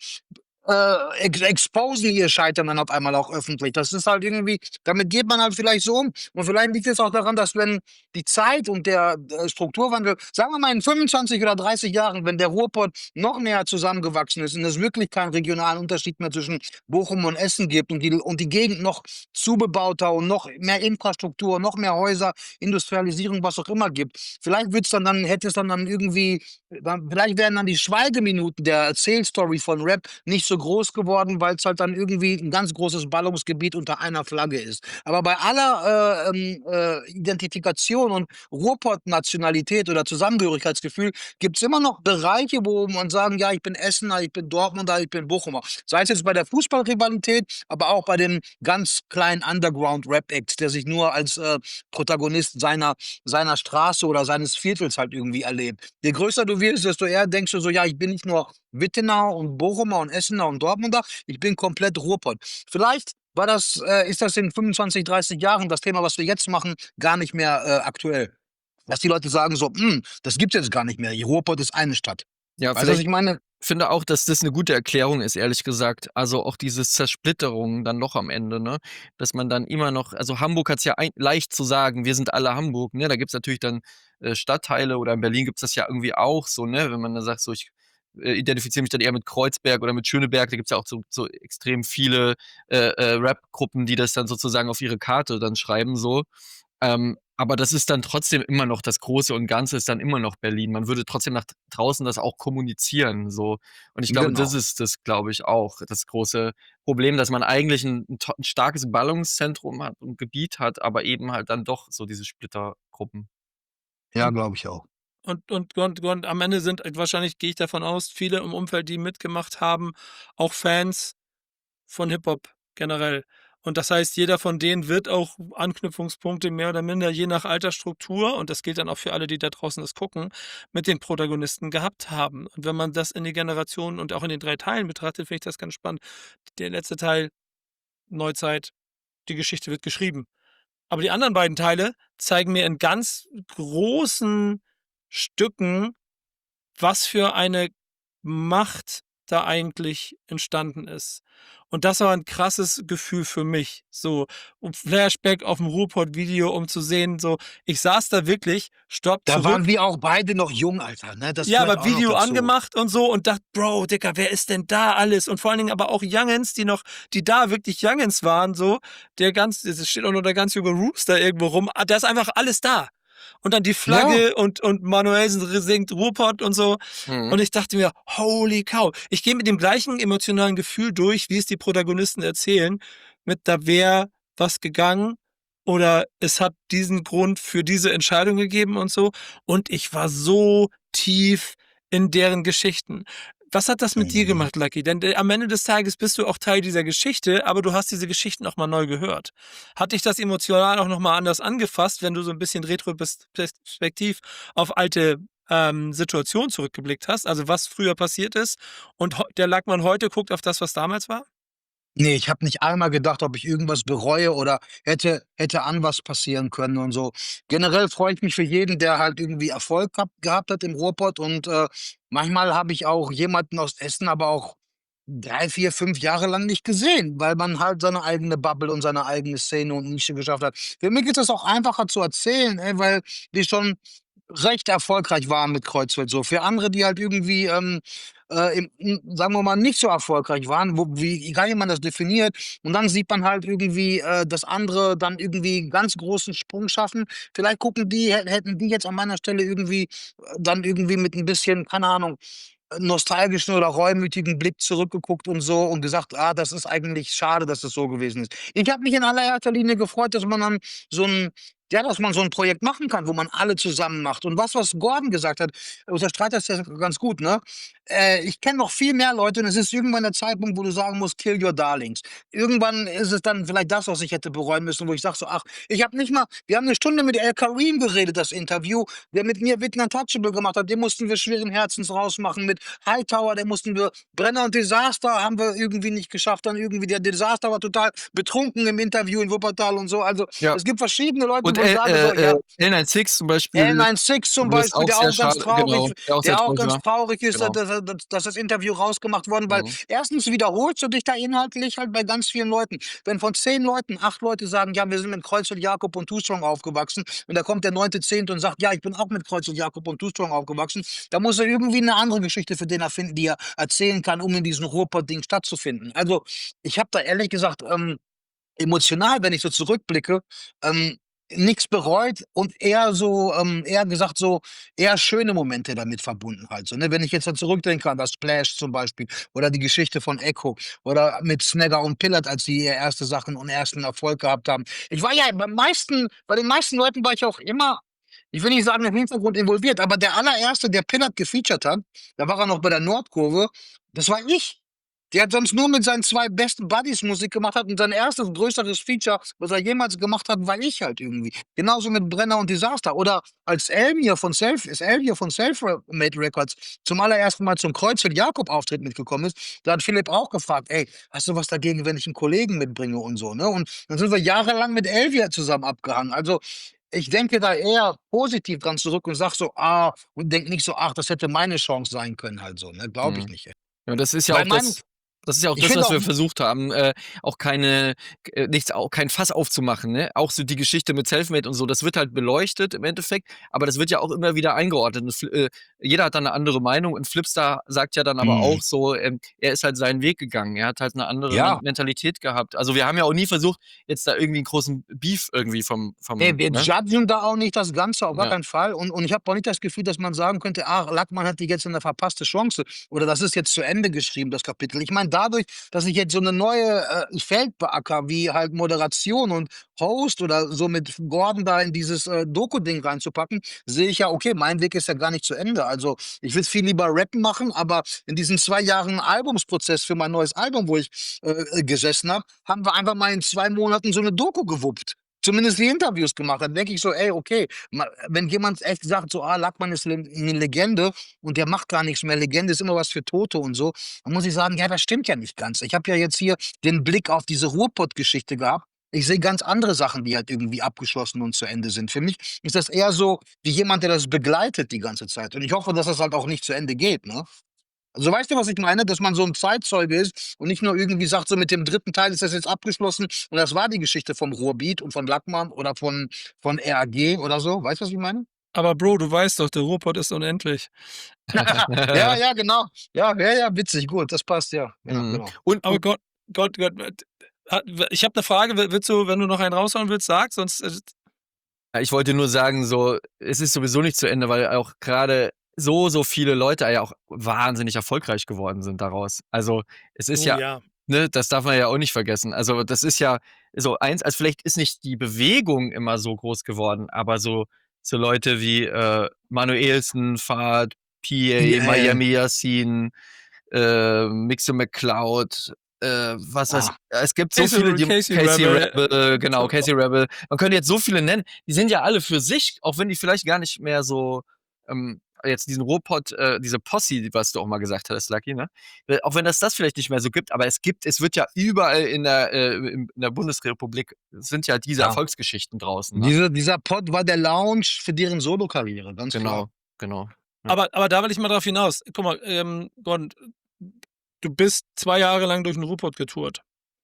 äh, ex exposen ihr Scheitern dann auf einmal auch öffentlich. Das ist halt irgendwie, damit geht man halt vielleicht so um. Und vielleicht liegt es auch daran, dass wenn die Zeit und der, äh, Strukturwandel, sagen wir mal in fünfundzwanzig oder dreißig Jahren, wenn der Ruhrpott noch näher zusammengewachsen ist und es wirklich keinen regionalen Unterschied mehr zwischen Bochum und Essen gibt und die und die Gegend noch zubebauter und noch mehr Infrastruktur, noch mehr Häuser, Industrialisierung, was auch immer gibt. Vielleicht wird's dann dann hätte es dann dann irgendwie dann vielleicht wären dann die Schweigeminuten der Erzählstory von Rap nicht so groß geworden, weil's halt dann irgendwie 'n ganz großes Ballungsgebiet unter einer Flagge ist. Aber bei aller, äh, ähm, äh, Identifikation und Ruhrpott-Nationalität oder Zusammengehörigkeitsgefühl gibt's immer noch Bereiche, wo man sagen: „Ja, ich bin Essener, ich bin Dortmunder, ich bin Bochumer.“ Sei es jetzt bei der Fußballrivalität, aber auch bei den ganz kleinen Underground-Rap-Acts, der sich nur als, äh, Protagonist seiner seiner Straße oder seines Viertels halt irgendwie erlebt. Je größer du wirst, desto eher denkst du so: „Ja, ich bin nicht nur Wittener und Bochumer und Essener und Dortmunder, ich bin komplett Ruhrpott.“ Vielleicht war das äh, ist das in fünfundzwanzig, dreißig Jahren das Thema, was wir jetzt machen, gar nicht mehr, äh, aktuell. Dass die Leute sagen so: „Hm, das gibt's jetzt gar nicht mehr. Ruhrpott ist eine Stadt.“ Ja, Weißt du, was vielleicht ich meine? finde auch, dass das 'ne gute Erklärung ist, ehrlich gesagt. Also, auch diese Zersplitterung dann doch am Ende, ne? Dass man dann immer noch, also, Hamburg hat's ja ei leicht zu sagen: „Wir sind alle Hamburg“, ne? Da gibt's natürlich dann, äh, Stadtteile oder in Berlin gibt's das ja irgendwie auch so, ne? Wenn man dann sagt so: „Ich, äh, identifiziere mich dann eher mit Kreuzberg oder mit Schöneberg“, da gibt's ja auch so so extrem viele, äh, äh, Rapgruppen, die das dann sozusagen auf ihre Karte dann schreiben so. Ähm Aber das ist dann trotzdem immer noch das Große und Ganze ist dann immer noch Berlin. Man würde trotzdem nach draußen das auch kommunizieren, so. Und ich glaube, das Genau. ist das, glaube ich, auch das große Problem, dass man eigentlich 'n 'n to 'n starkes Ballungszentrum hat und Gebiet hat, aber eben halt dann doch so diese Splittergruppen. Ja, Und glaube ich auch. und und und und am Ende sind wahrscheinlich, gehe ich davon aus, viele im Umfeld, die mitgemacht haben, auch Fans von Hip-Hop generell. Und das heißt, jeder von denen wird auch Anknüpfungspunkte mehr oder minder je nach Altersstruktur, und das gilt dann auch für alle, die da draußen das gucken, mit den Protagonisten gehabt haben. Und wenn man das in die Generationen und auch in den drei Teilen betrachtet, finde ich das ganz spannend. Der letzte Teil, Neuzeit, die Geschichte wird geschrieben. Aber die anderen beiden Teile zeigen mir in ganz großen Stücken, was für eine Macht da eigentlich entstanden ist. Und das war 'n krasses Gefühl für mich, so. Und Flashback auf'm Ruhrpott-Video, um zu sehen, so, ich saß da wirklich, Stopp, Da waren zurück. wir auch beide noch jung, Alter, ne? Das Ja, gehört aber auch noch Video dazu. angemacht und so und dachte: „Bro, Digga, wer ist denn da alles?“ Und vor allen Dingen aber auch Youngins, die noch die da wirklich Youngins waren, so. Der ganz es steht auch noch der ganz junge Roops da irgendwo rum. Ah, da ist einfach alles da. Und dann die Ja. Flagge und und Manuellsen r singt Ruhrpott und so. Und Mhm. ich dachte mir: „Holy cow.“ Ich gehe mit dem gleichen emotionalen Gefühl durch, wie es die Protagonisten erzählen, mit da wäre was gegangen oder es hat diesen Grund für diese Entscheidung gegeben und so. Und ich war so tief in deren Geschichten. Was hat das mit dir Mhm. gemacht, Lucky? Denn, äh, am Ende des Tages bist du auch Teil dieser Geschichte, aber du hast diese Geschichten noch mal neu gehört. Hat dich das emotional auch noch mal anders angefasst, wenn du so 'n bisschen retro-pers perspektiv auf alte, ähm, Situationen zurückgeblickt hast, also was früher passiert ist und heu der Lackmann heute guckt auf das, was damals war? Ne, ich habe nicht einmal gedacht, ob ich irgendwas bereue oder hätte hätte anders passieren können und so. Generell freue ich mich für jeden, der halt irgendwie Erfolg gehabt gehabt hat im Ruhrpott und, äh, manchmal habe ich auch jemanden aus Essen aber auch drei, vier, fünf Jahre lang nicht gesehen, weil man halt seine eigene Bubble und seine eigene Szene und Nische geschafft hat. Für mich ist das auch einfacher zu erzählen, ey, weil wir schon recht erfolgreich waren mit Kreuzfeld so. Für andere, die halt irgendwie, ähm, äh, im hm, sagen wir mal, nicht so erfolgreich waren, wo wie egal wie man das definiert, und dann sieht man halt irgendwie, äh, dass andere dann irgendwie 'n ganz großen Sprung schaffen. Vielleicht gucken die hä hätten die jetzt an meiner Stelle irgendwie äh, dann irgendwie mit 'n bisschen, keine Ahnung, äh, nostalgischen oder reumütigen Blick zurückgeguckt und so und gesagt: „Ah, das ist eigentlich schade, dass das so gewesen ist.“ Ich habe mich in allererster Linie gefreut, dass man dann so 'n ja, dass man so 'n Projekt machen kann, wo man alle zusammen macht. Und was was Gordon gesagt hat, unterstreicht das ja ganz gut, ne? Äh, ich kenne noch viel mehr Leute und es ist irgendwann der Zeitpunkt, wo du sagen musst: „Kill your darlings.“ Irgendwann ist es dann vielleicht das, was ich hätte bereuen müssen, wo ich sage so: „Ach, ich habe nicht mal“ wir haben 'ne Stunde mit El-Karim geredet, das Interview, der mit mir Witten Untouchable gemacht hat, den mussten wir schweren Herzens rausmachen. Mit Hightower, den mussten wir Brenner und Disaster haben wir irgendwie nicht geschafft. Dann irgendwie der Disaster war total betrunken im Interview in Wuppertal und so. Also, Ja. es gibt verschiedene Leute, Und wo ich L sage so, äh, äh, ja L96 zum L Beispiel, nine six zum wo es Beispiel, auch der sehr auch ganz schade traurig genau, der auch sehr der auch traurig ganz war. traurig ist, da Genau. da da dass das Interview rausgemacht worden, weil Mhm. erstens wiederholst du dich da inhaltlich halt bei ganz vielen Leuten. Wenn von zehn Leuten acht Leute sagen: „Ja, wir sind mit Kreuzfeld Jakob und Two Strong aufgewachsen“ und da kommt der neunte, zehnte und sagt: „Ja, ich bin auch mit Kreuzfeld Jakob und Two Strong aufgewachsen“, da muss er irgendwie 'ne andere Geschichte für den erfinden, die er erzählen kann, um in diesem Ruhrpott-Ding stattzufinden. Also, ich habe da ehrlich gesagt, ähm, emotional, wenn ich so zurückblicke, ähm, nix bereut und eher so ähm, eher gesagt so eher schöne Momente damit verbunden halt so, ne? Wenn ich jetzt dann zurückdenke an das Splash zum Beispiel oder die Geschichte von Echo oder mit Snagger und Pillard, als die ihre erste Sachen und ersten Erfolg gehabt haben. Ich war ja beim meisten bei den meisten Leuten war ich auch immer ich will nicht sagen, im Hintergrund involviert, aber der allererste, der Pillard gefeatured hat, da war er noch bei der Nordkurve, das war ich. Der hat sonst nur mit seinen zwei besten Buddies Musik gemacht hat und sein erstes größeres Feature, was er jemals gemacht hat, war ich halt irgendwie. Genauso mit Brenner und Disaster oder als Elmir von Self als Elmir von Self-Made Records zum allerersten Mal zum Kreuzfeld Jakob Auftritt mitgekommen ist, da hat Philipp auch gefragt: „Ey, hast du was dagegen, wenn ich 'n Kollegen mitbringe“ und so, ne? Und dann sind wir jahrelang mit Elmir zusammen abgehangen. Also, ich denke da eher positiv dran zurück und sage so: „Ah“ und denke nicht so: „Ach, das hätte meine Chance sein können“ halt so, ne? Glaube ich Mhm. nicht, ey. Ja, das ist ja Weil auch mein das Das ist ja auch Ich das, finde was auch wir versucht haben, äh, auch keine äh, nichts au kein Fass aufzumachen, ne? Auch so die Geschichte mit Selfmade und so, das wird halt beleuchtet im Endeffekt, aber das wird ja auch immer wieder eingeordnet. Und Fl äh, jeder hat da 'ne andere Meinung und Flipstar sagt ja dann aber Mhm. auch so, ähm, er ist halt seinen Weg gegangen. Er hat halt 'ne andere Men Ja. Mentalität gehabt. Also, wir haben ja auch nie versucht, jetzt da irgendwie 'n großen Beef irgendwie vom Ne, vom wir ne? judgen da auch nicht das Ganze, auf gar Ja. keinen Fall. Und und ich habe auch nicht das Gefühl, dass man sagen könnte: „Ah, Lackmann hatte jetzt 'ne verpasste Chance“ oder „das ist jetzt zu Ende geschrieben, das Kapitel.“ Ich meine, dadurch, dass ich jetzt so 'ne neue, äh, Feld beackere, wie halt Moderation und Host oder so mit Gordon da in dieses, äh, Doku-Ding reinzupacken, sehe ich ja, okay, mein Weg ist ja gar nicht zu Ende. Also, ich würde viel lieber Rap machen, aber in diesen zwei Jahren Albumsprozess für mein neues Album, wo ich, äh, gesessen habe, haben wir einfach mal in zwei Monaten so 'ne Doku gewuppt. Zumindest die Interviews gemacht. Dann denke ich so: „Ey, okay“, ma wenn jemand echt sagt so: „Ah, Lackmann ist 'ne 'ne Legende und der macht gar nichts mehr. Legende ist immer was für Tote und so“, dann muss ich sagen: „Ja, das stimmt ja nicht ganz.“ Ich habe ja jetzt hier den Blick auf diese Ruhrpott-Geschichte gehabt. Ich sehe ganz andere Sachen, die halt irgendwie abgeschlossen und zu Ende sind. Für mich ist das eher so wie jemand, der das begleitet die ganze Zeit. Und ich hoffe, dass das halt auch nicht zu Ende geht, ne? Also, weißt du, was ich meine? Dass man so 'n Zeitzeuge ist und nicht nur irgendwie sagt, so mit dem dritten Teil ist das jetzt abgeschlossen und das war die Geschichte vom Ruhrbeat und von Lackmann oder von von R A G oder so. Weißt du, was ich meine? Aber Bro, du weißt doch, der Ruhrpott ist unendlich. Ja, ja, genau. Ja, ja, ja, witzig, gut, das passt, ja. Ja, Mhm. genau. Und Aber und Gott Gott Gott, ha ich habe 'ne Frage, wi willst du wenn du noch einen raushauen willst, sag, sonst, äh Ja, ich wollte nur sagen, so, es ist sowieso nicht zu Ende, weil auch grade so, so viele Leute ja auch wahnsinnig erfolgreich geworden sind daraus. Also, es ist Oh ja ja. ne, das darf man ja auch nicht vergessen. Also, das ist ja so eins also, vielleicht ist nicht die Bewegung immer so groß geworden, aber so so Leute wie, äh, Manuelsen, Fahd, P.A, Äh. Miami Yassin, äh, Mixo McCloud, äh, was weiß Ah. es gibt so Casey viele, R die Casey Casey Rebel, Rebel, genau, so Casey Rebel. Man könnte jetzt so viele nennen. Die sind ja alle für sich, auch wenn die vielleicht gar nicht mehr so, ähm jetzt diesen Ruhrpott, äh, diese Posse, was du auch mal gesagt hattest, Lucky, ne? Äh, auch wenn es das vielleicht nicht mehr so gibt, aber es gibt es wird ja überall in der äh, in der Bundesrepublik sind ja diese Ja. Erfolgsgeschichten draußen, ne? Diese dieser Pod war der Lounge für deren Solokarriere, ganz klar. Genau, genau, ja. Aber aber da will ich mal drauf hinaus. Guck mal, ähm, Gordon, du bist zwei Jahre lang durch 'n Ruhrpott getourt.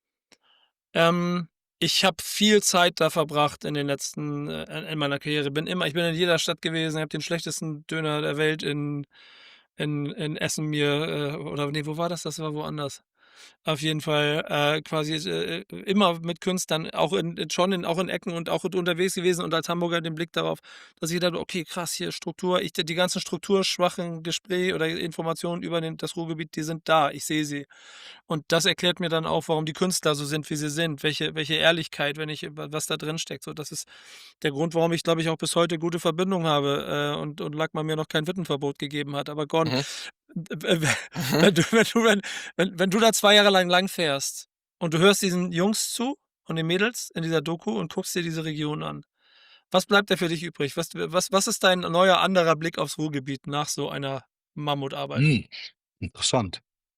Ähm, ich habe viel Zeit da verbracht in den letzten äh, in in meiner Karriere. Bin immer ich bin in jeder Stadt gewesen, habe den schlechtesten Döner der Welt in in in Essen mir, äh oder ne, wo war das? Das war woanders. Auf jeden Fall, äh, quasi, äh, äh, immer mit Künstlern, auch in in schon in auch in Ecken und auch unterwegs gewesen und als Hamburger den Blick darauf, dass ich dachte: „Okay, krass, hier Struktur.“ Ich die ganzen strukturschwachen Gespräche oder Informationen über den das Ruhrgebiet, die sind da. Ich sehe sie. Und das erklärt mir dann auch, warum die Künstler so sind, wie sie sind, welche welche Ehrlichkeit, wenn ich wa was da drinsteckt. So, das ist der Grund, warum ich, glaube ich, auch bis heute gute Verbindungen habe, äh, und und Lackmann mir noch kein Wittenverbot gegeben hat. Aber Gordon, Mhm. w w Mhm. wenn du wenn du wenn wenn wenn du da zwei Jahre lang langfährst und du hörst diesen Jungs zu und den Mädels in dieser Doku und guckst dir diese Region an. Was bleibt da für dich übrig? Was was was ist dein neuer anderer Blick aufs Ruhrgebiet nach so einer Mammutarbeit? Hm, interessant.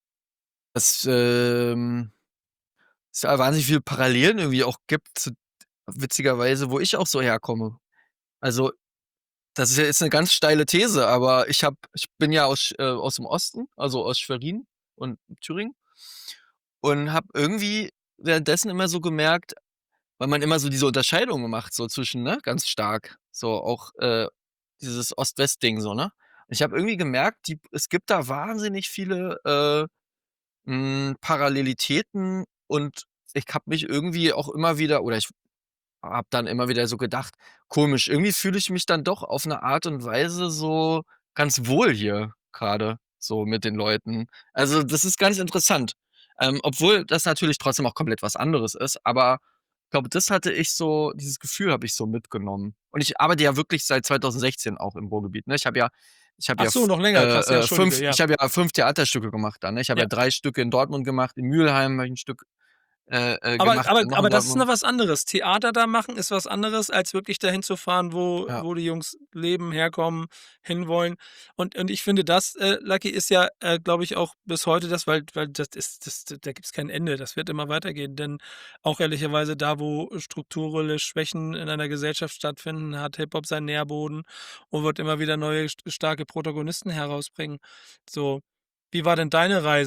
Es, ähm es ja wahnsinnig viele Parallelen irgendwie auch gibt zu witzigerweise, wo ich auch so herkomme. Also, das ist ja jetzt 'ne ganz steile These, aber ich habe ich bin ja aus Sch äh, aus'm Osten, also aus Schwerin und Thüringen und habe irgendwie währenddessen immer so gemerkt weil man immer so diese Unterscheidung macht so zwischen ne, ganz stark, so auch, äh, dieses Ost-West-Ding so, ne? Ich habe irgendwie gemerkt, die es gibt da wahnsinnig viele, äh, hm, Parallelitäten und ich habe mich irgendwie auch immer wieder oder ich habe dann immer wieder so gedacht: „Komisch, irgendwie fühle ich mich dann doch auf 'ne Art und Weise so ganz wohl hier grade so mit den Leuten.“ Also, das ist ganz interessant. Ähm, obwohl das natürlich trotzdem auch komplett was anderes ist, aber ich glaube, das hatte ich so dieses Gefühl habe ich so mitgenommen. Und ich arbeite ja wirklich seit zweitausendsechzehn auch im Ruhrgebiet, ne? Ich habe ja ich habe Ach ja so, f noch länger, krass, ja, äh, äh, entschuldige, fünf ja. ich habe ja fünf Theaterstücke gemacht dann, ne? Ich habe ja Ja. drei Stücke in Dortmund gemacht, in Mülheim habe ich 'n Stück, äh, äh, Aber gemacht, aber noch aber in das ist noch Dortmund. was anderes. Theater da machen ist was anderes, als wirklich dahin zu fahren, wo Ja. wo die Jungs leben, herkommen, hinwollen. Und und ich finde, das, äh, Lucky, ist ja, äh, glaube ich, auch bis heute das, weil weil das ist das da gibt's kein Ende. Das wird immer weitergehen, denn auch ehrlicherweise da, wo strukturelle Schwächen in einer Gesellschaft stattfinden, hat Hip-Hop seinen Nährboden und wird immer wieder neue st starke Protagonisten herausbringen. So, wie war denn deine Reise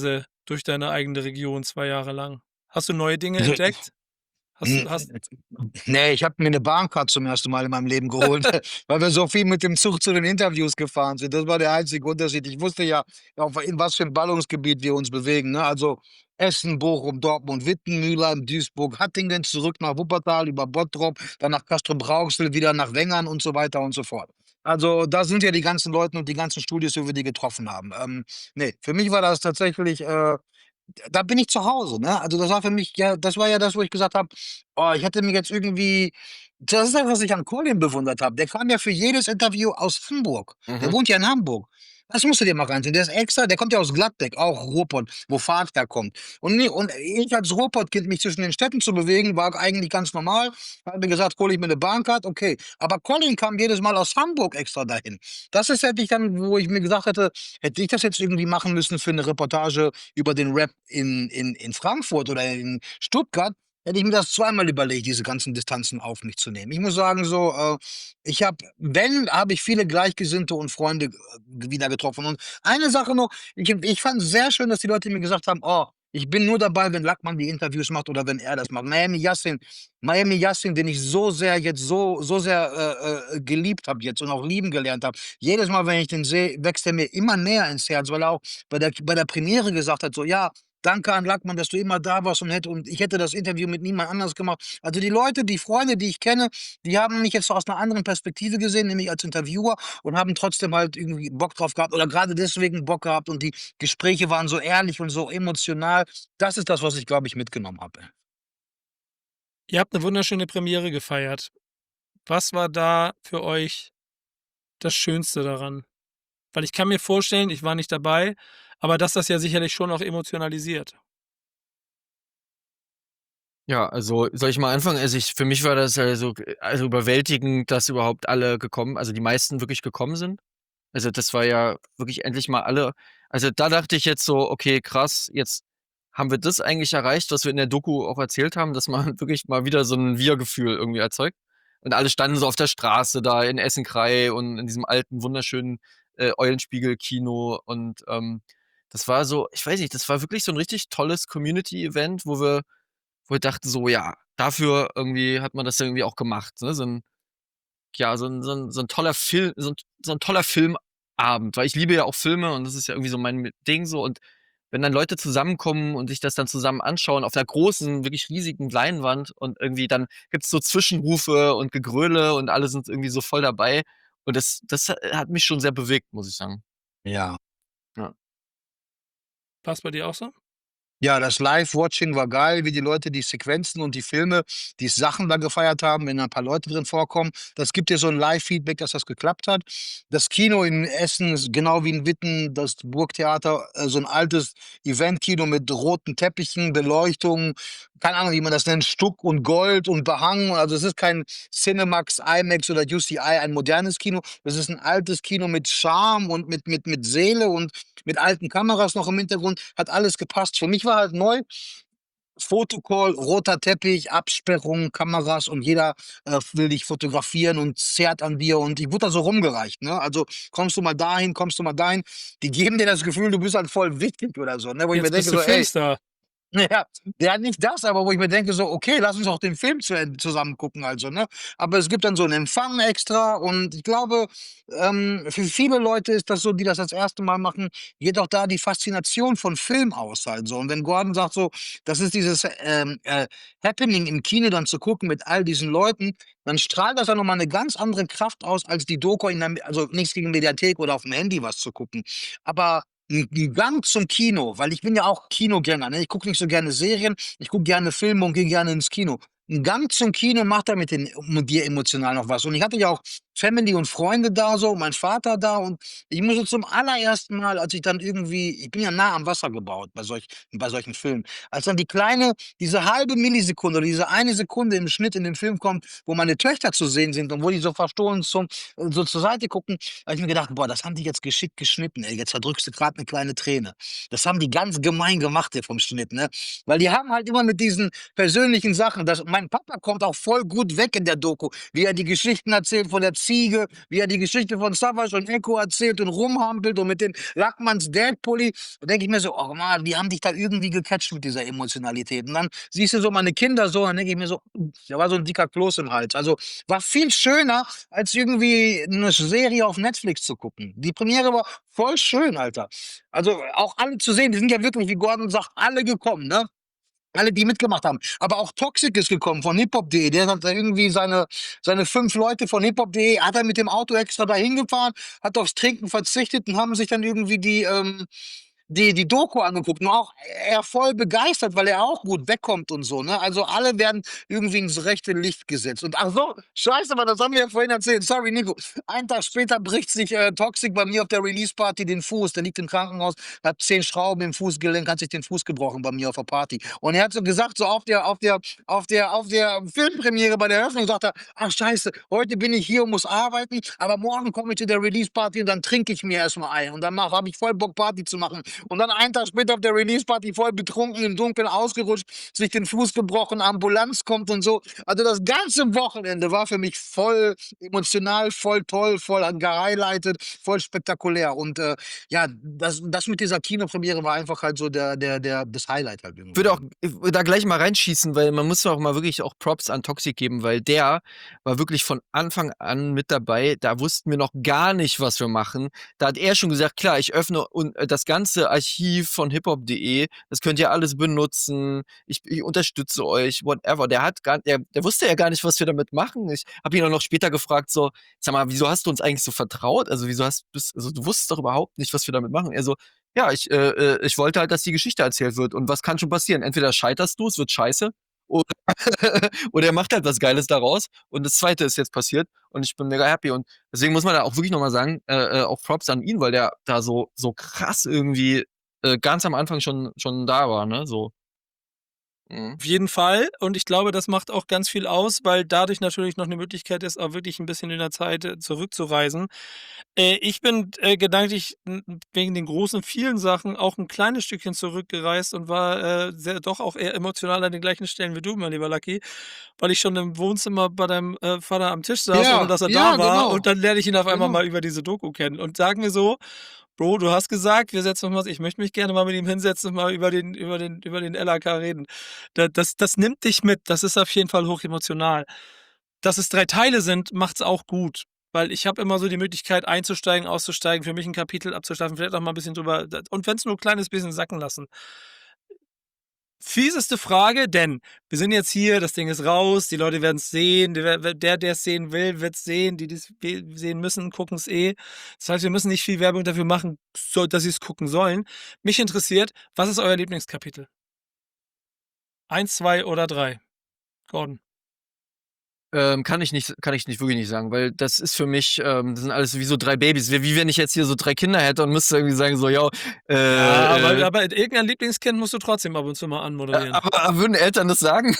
durch deine eigene Region zwei Jahre lang? Hast du neue Dinge Also, entdeckt? Hast hm, du hast ne, ich habe mir 'ne Bahncard zum ersten Mal in meinem Leben geholt, weil wir so viel mit dem Zug zu den Interviews gefahren sind. Das war der einzige Unterschied. Ich wusste ja, auf in was für 'n Ballungsgebiet wir uns bewegen, ne? Also, Essen, Bochum, Dortmund, Witten, Mülheim, Duisburg, Hattingen, zurück nach Wuppertal, über Bottrop, dann nach Castrop-Rauxel, wieder nach Wengern und so weiter und so fort. Also, da sind ja die ganzen Leuten und die ganzen Studios, wo wir die getroffen haben. Ähm, ne, für mich war das tatsächlich, äh da bin ich zu Hause, ne? Also, das war für mich ja das war ja das, wo ich gesagt habe: „Oh, ich hätte mir jetzt irgendwie“, das ist das, was ich an Colin bewundert habe. Der kam ja für jedes Interview aus Hamburg. Der Mhm. wohnt ja in Hamburg. Das musst du dir mal reinziehen. Der ist extra der kommt ja aus Gladbeck, auch Ruhrpott, wo Fahrt herkommt. Und ne und ich als Ruhrpottkind mich zwischen den Städten zu bewegen, war eigentlich ganz normal. Hat mir gesagt: „Hole ich mir 'ne Bahncard“, okay. Aber Colin kam jedes Mal aus Hamburg extra dahin. Das ist hätte ich dann, wo ich mir gesagt hätte, hätte ich das jetzt irgendwie machen müssen für 'ne Reportage über den Rap in in in Frankfurt oder in Stuttgart, hätte ich mir das zweimal überlegt, diese ganzen Distanzen auf mich zu nehmen. Ich muss sagen so, äh, ich habe wenn, habe ich viele Gleichgesinnte und Freunde, äh, wieder getroffen. Und eine Sache noch, ich ich fand's sehr schön, dass die Leute mir gesagt haben: „Oh, ich bin nur dabei, wenn Lackmann die Interviews macht oder wenn er das macht.“ Miami Yassin Miami Yassin, den ich so sehr jetzt so so sehr, äh, äh, geliebt habe jetzt und auch lieben gelernt habe. Jedes Mal, wenn ich den sehe, wächst er mir immer näher ins Herz, weil er auch bei der bei der Premiere gesagt hat, so: „Ja, danke an Lackmann, dass du immer da warst und hätte und ich hätte das Interview mit niemand anders gemacht.“ Also, die Leute, die Freunde, die ich kenne, die haben mich jetzt aus 'ner anderen Perspektive gesehen, nämlich als Interviewer und haben trotzdem halt irgendwie Bock drauf gehabt oder grade deswegen Bock gehabt und die Gespräche waren so ehrlich und so emotional. Das ist das, was ich, glaube ich, mitgenommen habe. Ihr habt 'ne wunderschöne Premiere gefeiert. Was war da für euch das Schönste daran? Weil ich kann mir vorstellen, ich war nicht dabei, aber dass das ja sicherlich schon auch emotionalisiert. Ja, also, soll ich mal anfangen? Also, ich für mich war das also also, überwältigend, dass überhaupt alle gekommen also, die meisten wirklich gekommen sind. Also, das war ja wirklich endlich mal alle also, da dachte ich jetzt so: „Okay, krass, jetzt haben wir das eigentlich erreicht, was wir in der Doku auch erzählt haben, dass man wirklich mal wieder so 'n Wir-Gefühl irgendwie erzeugt.“ Und alle standen so auf der Straße da in Essen-Krei und in diesem alten, wunderschönen, äh, Eulenspiegel-Kino und, ähm, das war so ich weiß nicht, das war wirklich so 'n richtig tolles Community-Event, wo wir wo wir dachten so: „Ja, dafür irgendwie hat man das irgendwie auch gemacht“, ne? So 'n ja, so 'n so 'n so 'n toller Film so 'n so 'n toller Filmabend, weil ich liebe ja auch Filme und das ist ja irgendwie so mein m Ding so und wenn dann Leute zusammenkommen und sich das dann zusammen anschauen auf 'ner großen, wirklich riesigen Leinwand und irgendwie dann gibt's so Zwischenrufe und Gegröle und alle sind irgendwie so voll dabei und das das ha hat mich schon sehr bewegt, muss ich sagen. Ja. Ja. War's bei dir auch so? Ja, das Live-Watching war geil, wie die Leute die Sequenzen und die Filme, die Sachen da gefeiert haben, wenn da 'n paar Leute drin vorkommen. Das gibt dir so 'n Live-Feedback, dass das geklappt hat. Das Kino in Essen ist genau wie in Witten, das Burgtheater, äh, so 'n altes Eventkino mit roten Teppichen, Beleuchtung, keine Ahnung, wie man das nennt, Stuck und Gold und Behang. Also, es ist kein Cinemax, IMAX oder U C I, ein modernes Kino. Das ist 'n altes Kino mit Charme und mit mit mit Seele und mit alten Kameras noch im Hintergrund. Hat alles gepasst. Für mich war halt neu Photocall, roter Teppich, Absperrung, Kameras und jeder, äh, will dich fotografieren und zerrt an dir und ich wurde da so rumgereicht, ne? Also, kommst du mal dahin, kommst du mal dahin? Die geben dir das Gefühl, du bist halt voll wichtig oder so, ne? Wo ich mir Jetzt denke bist du so: „Ey“ Filmstar. ja, ja, nicht das, aber wo ich mir denke so: „Okay, lass uns auch den Film zu Ende zusammen gucken“, also, ne? Aber es gibt dann so 'n Empfang extra und ich glaube, ähm, für viele Leute ist das so, die das das erste Mal machen, geht auch da die Faszination von Film aus halt so. Und wenn Gordon sagt so, das ist dieses, ähm, äh, Happening im Kino dann zu gucken mit all diesen Leuten, dann strahlt das ja noch mal 'ne ganz andere Kraft aus als die Doku in der Me also, nichts gegen Mediathek oder aufm Handy was zu gucken. Aber 'n 'n Gang zum Kino, weil ich bin ja auch Kinogänger, ne? Ich gucke nicht so gerne Serien, ich gucke gerne Filme und gehe gerne ins Kino. 'N Gang zum Kino macht da mit den mit dir emotional noch was. Und ich hatte ja auch Family und Freunde da so, mein Vater da und ich muss so zum allerersten Mal, als ich dann irgendwie ich bin ja nah am Wasser gebaut bei solch bei solchen Filmen. Als dann die kleine diese halbe Millisekunde oder diese eine Sekunde im Schnitt in dem Film kommt, wo meine Töchter zu sehen sind und wo die so verstohlen zum so zur Seite gucken, habe ich mir gedacht: „Boah, das haben die jetzt geschickt geschnitten, ey. Jetzt verdrückst du grad 'ne kleine Träne.“ Das haben die ganz gemein gemacht hier vom Schnitt, ne? Weil die haben halt immer mit diesen persönlichen Sachen das mein Papa kommt auch voll gut weg in der Doku, wie er die Geschichten erzählt von der Ziege, wie er die Geschichte von Savage und Echo erzählt und rumhampelt und mit den Lackmanns Dad-Pulli. Da denke ich mir so, oh Mann, die haben dich da irgendwie gecatcht mit dieser Emotionalität. Und dann siehst du so meine Kinder so, und dann denke ich mir so, da war so ein dicker Kloß im Hals. Also war viel schöner, als irgendwie eine Serie auf Netflix zu gucken. Die Premiere war voll schön, Alter. Also auch alle zu sehen, die sind ja wirklich, wie Gordon sagt, alle gekommen, ne? Alle, die mitgemacht haben. Aber auch Toxic ist gekommen von hiphop punkt de. Der hat da irgendwie seine, seine fünf Leute von hiphop punkt de, hat er mit dem Auto extra dahin gefahren, hat aufs Trinken verzichtet und haben sich dann irgendwie die, ähm, die, die Doku angeguckt. Und auch er voll begeistert, weil er auch gut wegkommt und so, ne? Also alle werden irgendwie ins rechte Licht gesetzt. Und ach so, scheiße, aber das haben wir ja vorhin erzählt. Sorry, Nico. Einen Tag später bricht sich äh, Toxic bei mir auf der Release-Party den Fuß. Der liegt im Krankenhaus, hat zehn Schrauben im Fußgelenk, hat sich den Fuß gebrochen bei mir auf der Party. Und er hat so gesagt, so auf der, auf der, auf der, auf der Filmpremiere bei der Eröffnung, sagt er, ach scheiße, heute bin ich hier und muss arbeiten, aber morgen komme ich zu der Release-Party und dann trinke ich mir erstmal ein. Und dann habe ich voll Bock, Party zu machen. Und dann einen Tag später auf der Release-Party voll betrunken, im Dunkeln ausgerutscht, sich den Fuß gebrochen, Ambulanz kommt und so. Also das ganze Wochenende war für mich voll emotional, voll toll, voll gehighlightet, voll spektakulär. Und äh, ja, das, das mit dieser Kinopremiere war einfach halt so der, der, der, das Highlight halt Ich irgendwie. würde auch ich würde da gleich mal reinschießen, weil man muss auch mal wirklich auch Props an Toxic geben, weil der war wirklich von Anfang an mit dabei. Da wussten wir noch gar nicht, was wir machen. Da hat er schon gesagt, klar, ich öffne und äh, das ganze Archiv von hiphop punkt de, das könnt ihr alles benutzen. Ich, ich unterstütze euch, whatever. Der hat gar, der, der wusste ja gar nicht, was wir damit machen. Ich habe ihn auch noch später gefragt, so, sag mal, wieso hast du uns eigentlich so vertraut? Also wieso hast bist, also du wusstest doch überhaupt nicht, was wir damit machen. Er so, ja, ich, äh, äh, ich wollte halt, dass die Geschichte erzählt wird. Und was kann schon passieren? Entweder scheiterst du, es wird scheiße, oder, oder er macht halt was Geiles daraus. Und das Zweite ist jetzt passiert. Und ich bin mega happy. Und deswegen muss man da auch wirklich nochmal sagen, äh, äh, auch Props an ihn, weil der da so, so krass irgendwie äh, ganz am Anfang schon, schon da war, ne? So. Mhm. Auf jeden Fall. Und ich glaube, das macht auch ganz viel aus, weil dadurch natürlich noch eine Möglichkeit ist, auch wirklich ein bisschen in der Zeit äh, zurückzureisen. Äh, ich bin äh, gedanklich n- wegen den großen, vielen Sachen auch ein kleines Stückchen zurückgereist und war äh, sehr, doch auch eher emotional an den gleichen Stellen wie du, mein lieber Lucky, weil ich schon im Wohnzimmer bei deinem äh, Vater am Tisch saß, ohne Ja, dass er ja, da war. genau. Und dann lerne ich ihn auf einmal Genau. mal über diese Doku kennen. Und sag mir so, Bro, du hast gesagt, wir setzen uns mal, ich möchte mich gerne mal mit ihm hinsetzen und mal über den, über den, über den L A K reden. Da, das, das nimmt dich mit. Das ist auf jeden Fall hochemotional. Dass es drei Teile sind, macht's auch gut. Weil ich habe immer so die Möglichkeit einzusteigen, auszusteigen, für mich ein Kapitel abzuschlafen, vielleicht auch mal ein bisschen drüber. Und wenn es nur ein kleines bisschen sacken lassen. Fieseste Frage, denn wir sind jetzt hier, das Ding ist raus, die Leute werden es sehen, der, der es sehen will, wird es sehen, die, die es sehen müssen, gucken es eh. Das heißt, wir müssen nicht viel Werbung dafür machen, so, dass sie es gucken sollen. Mich interessiert, was ist euer Lieblingskapitel? Eins, zwei oder drei? Gordon. Ähm, kann ich nicht, kann ich nicht wirklich nicht sagen, weil das ist für mich, ähm, das sind alles wie so drei Babys. Wie, wie wenn ich jetzt hier so drei Kinder hätte und müsste irgendwie sagen, so, ja, äh, Ja, aber, äh, aber irgendein Lieblingskind musst du trotzdem ab und zu mal anmoderieren. aber, aber würden Eltern das sagen?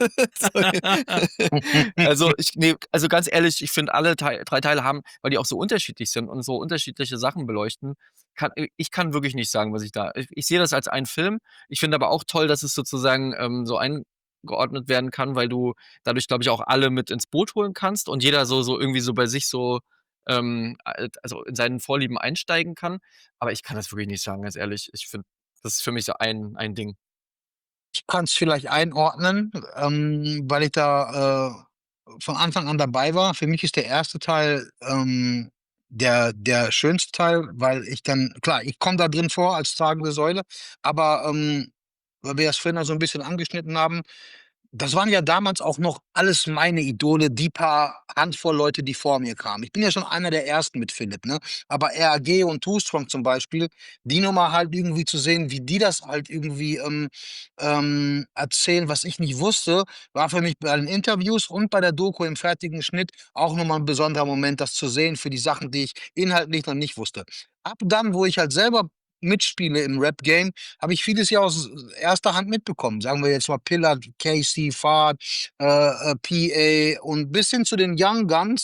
Also ich, nee, also ganz ehrlich, ich finde alle Teil, drei Teile haben, weil die auch so unterschiedlich sind und so unterschiedliche Sachen beleuchten, kann, ich kann wirklich nicht sagen, was ich da. Ich, ich sehe das als einen Film. Ich finde aber auch toll, dass es sozusagen ähm, so eingeordnet werden kann, weil du dadurch, glaube ich, auch alle mit ins Boot holen kannst und jeder so, so irgendwie so bei sich so ähm, also in seinen Vorlieben einsteigen kann. Aber ich kann das wirklich nicht sagen, ganz ehrlich. Ich finde, das ist für mich so ein, ein Ding. Ich kann es vielleicht einordnen, ähm, weil ich da äh, von Anfang an dabei war. Für mich ist der erste Teil ähm, der, der schönste Teil, weil ich dann, klar, ich komme da drin vor als tragende Säule, aber ähm, weil wir das vorhin auch so ein bisschen angeschnitten haben, das waren ja damals auch noch alles meine Idole, die paar Handvoll Leute, die vor mir kamen. Ich bin ja schon einer der Ersten mit Philipp, ne? Aber R A G und Too Strong zum Beispiel, die Nummer halt irgendwie zu sehen, wie die das halt irgendwie ähm, ähm, erzählen, was ich nicht wusste, war für mich bei den Interviews und bei der Doku im fertigen Schnitt auch nochmal ein besonderer Moment, das zu sehen für die Sachen, die ich inhaltlich noch nicht wusste. Ab dann, wo ich halt selber mitspiele im Rap-Game, habe ich vieles ja aus erster Hand mitbekommen. Sagen wir jetzt mal Pillar, Casey, Fahrt, äh, äh, P A und bis hin zu den Young Guns,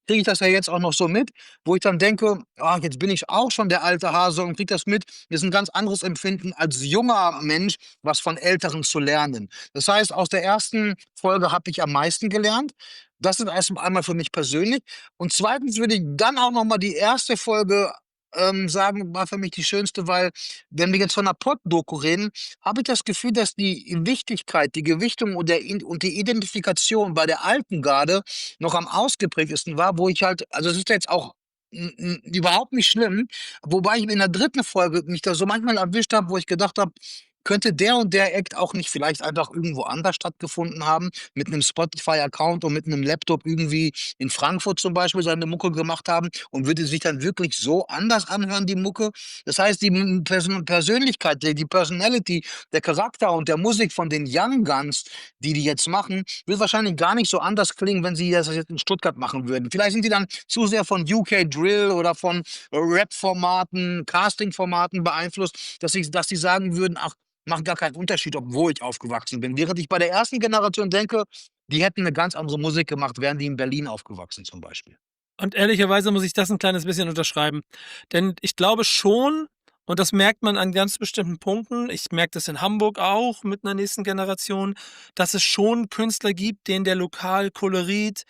kriege ich das ja jetzt auch noch so mit, wo ich dann denke: „Ah, jetzt bin ich auch schon der alte Hase und kriege das mit.“ Ist 'n ganz anderes Empfinden als junger Mensch, was von Älteren zu lernen. Das heißt, aus der ersten Folge habe ich am meisten gelernt. Das ist erst einmal für mich persönlich. Und zweitens würde ich dann auch noch mal die erste Folge, ähm, sagen, war für mich die schönste, weil wenn wir jetzt von 'ner Pott-Doku reden, habe ich das Gefühl, dass die Wichtigkeit, die Gewichtung und der In und die Identifikation bei der alten Garde noch am ausgeprägtesten war, wo ich halt also, es ist jetzt auch n n überhaupt nicht schlimm, wobei ich in der dritten Folge mich da so manchmal erwischt habe, wo ich gedacht habe: „Könnte der und der Act auch nicht vielleicht einfach irgendwo anders stattgefunden haben, mit 'nem Spotify-Account und mit 'nem Laptop irgendwie in Frankfurt zum Beispiel seine Mucke gemacht haben und würde sich dann wirklich so anders anhören, die Mucke?“ Das heißt, die m Persön Persönlichkeit, die die Personality, der Charakter und der Musik von den Young Guns, die die jetzt machen, wird wahrscheinlich gar nicht so anders klingen, wenn sie das jetzt in Stuttgart machen würden. Vielleicht sind die dann zu sehr von U K Drill oder von Rap-Formaten, Casting-Formaten beeinflusst, dass sie dass sie sagen würden: „Ach, macht gar keinen Unterschied, ob wo ich aufgewachsen bin.“ Während ich bei der ersten Generation denke, die hätten 'ne ganz andere Musik gemacht, wären die in Berlin aufgewachsen zum Beispiel. Und ehrlicherweise muss ich das 'n kleines bisschen unterschreiben. Denn ich glaube schon, und das merkt man an ganz bestimmten Punkten, ich merke das in Hamburg auch mit 'ner nächsten Generation, dass es schon Künstler gibt, denen der Lokalkolorit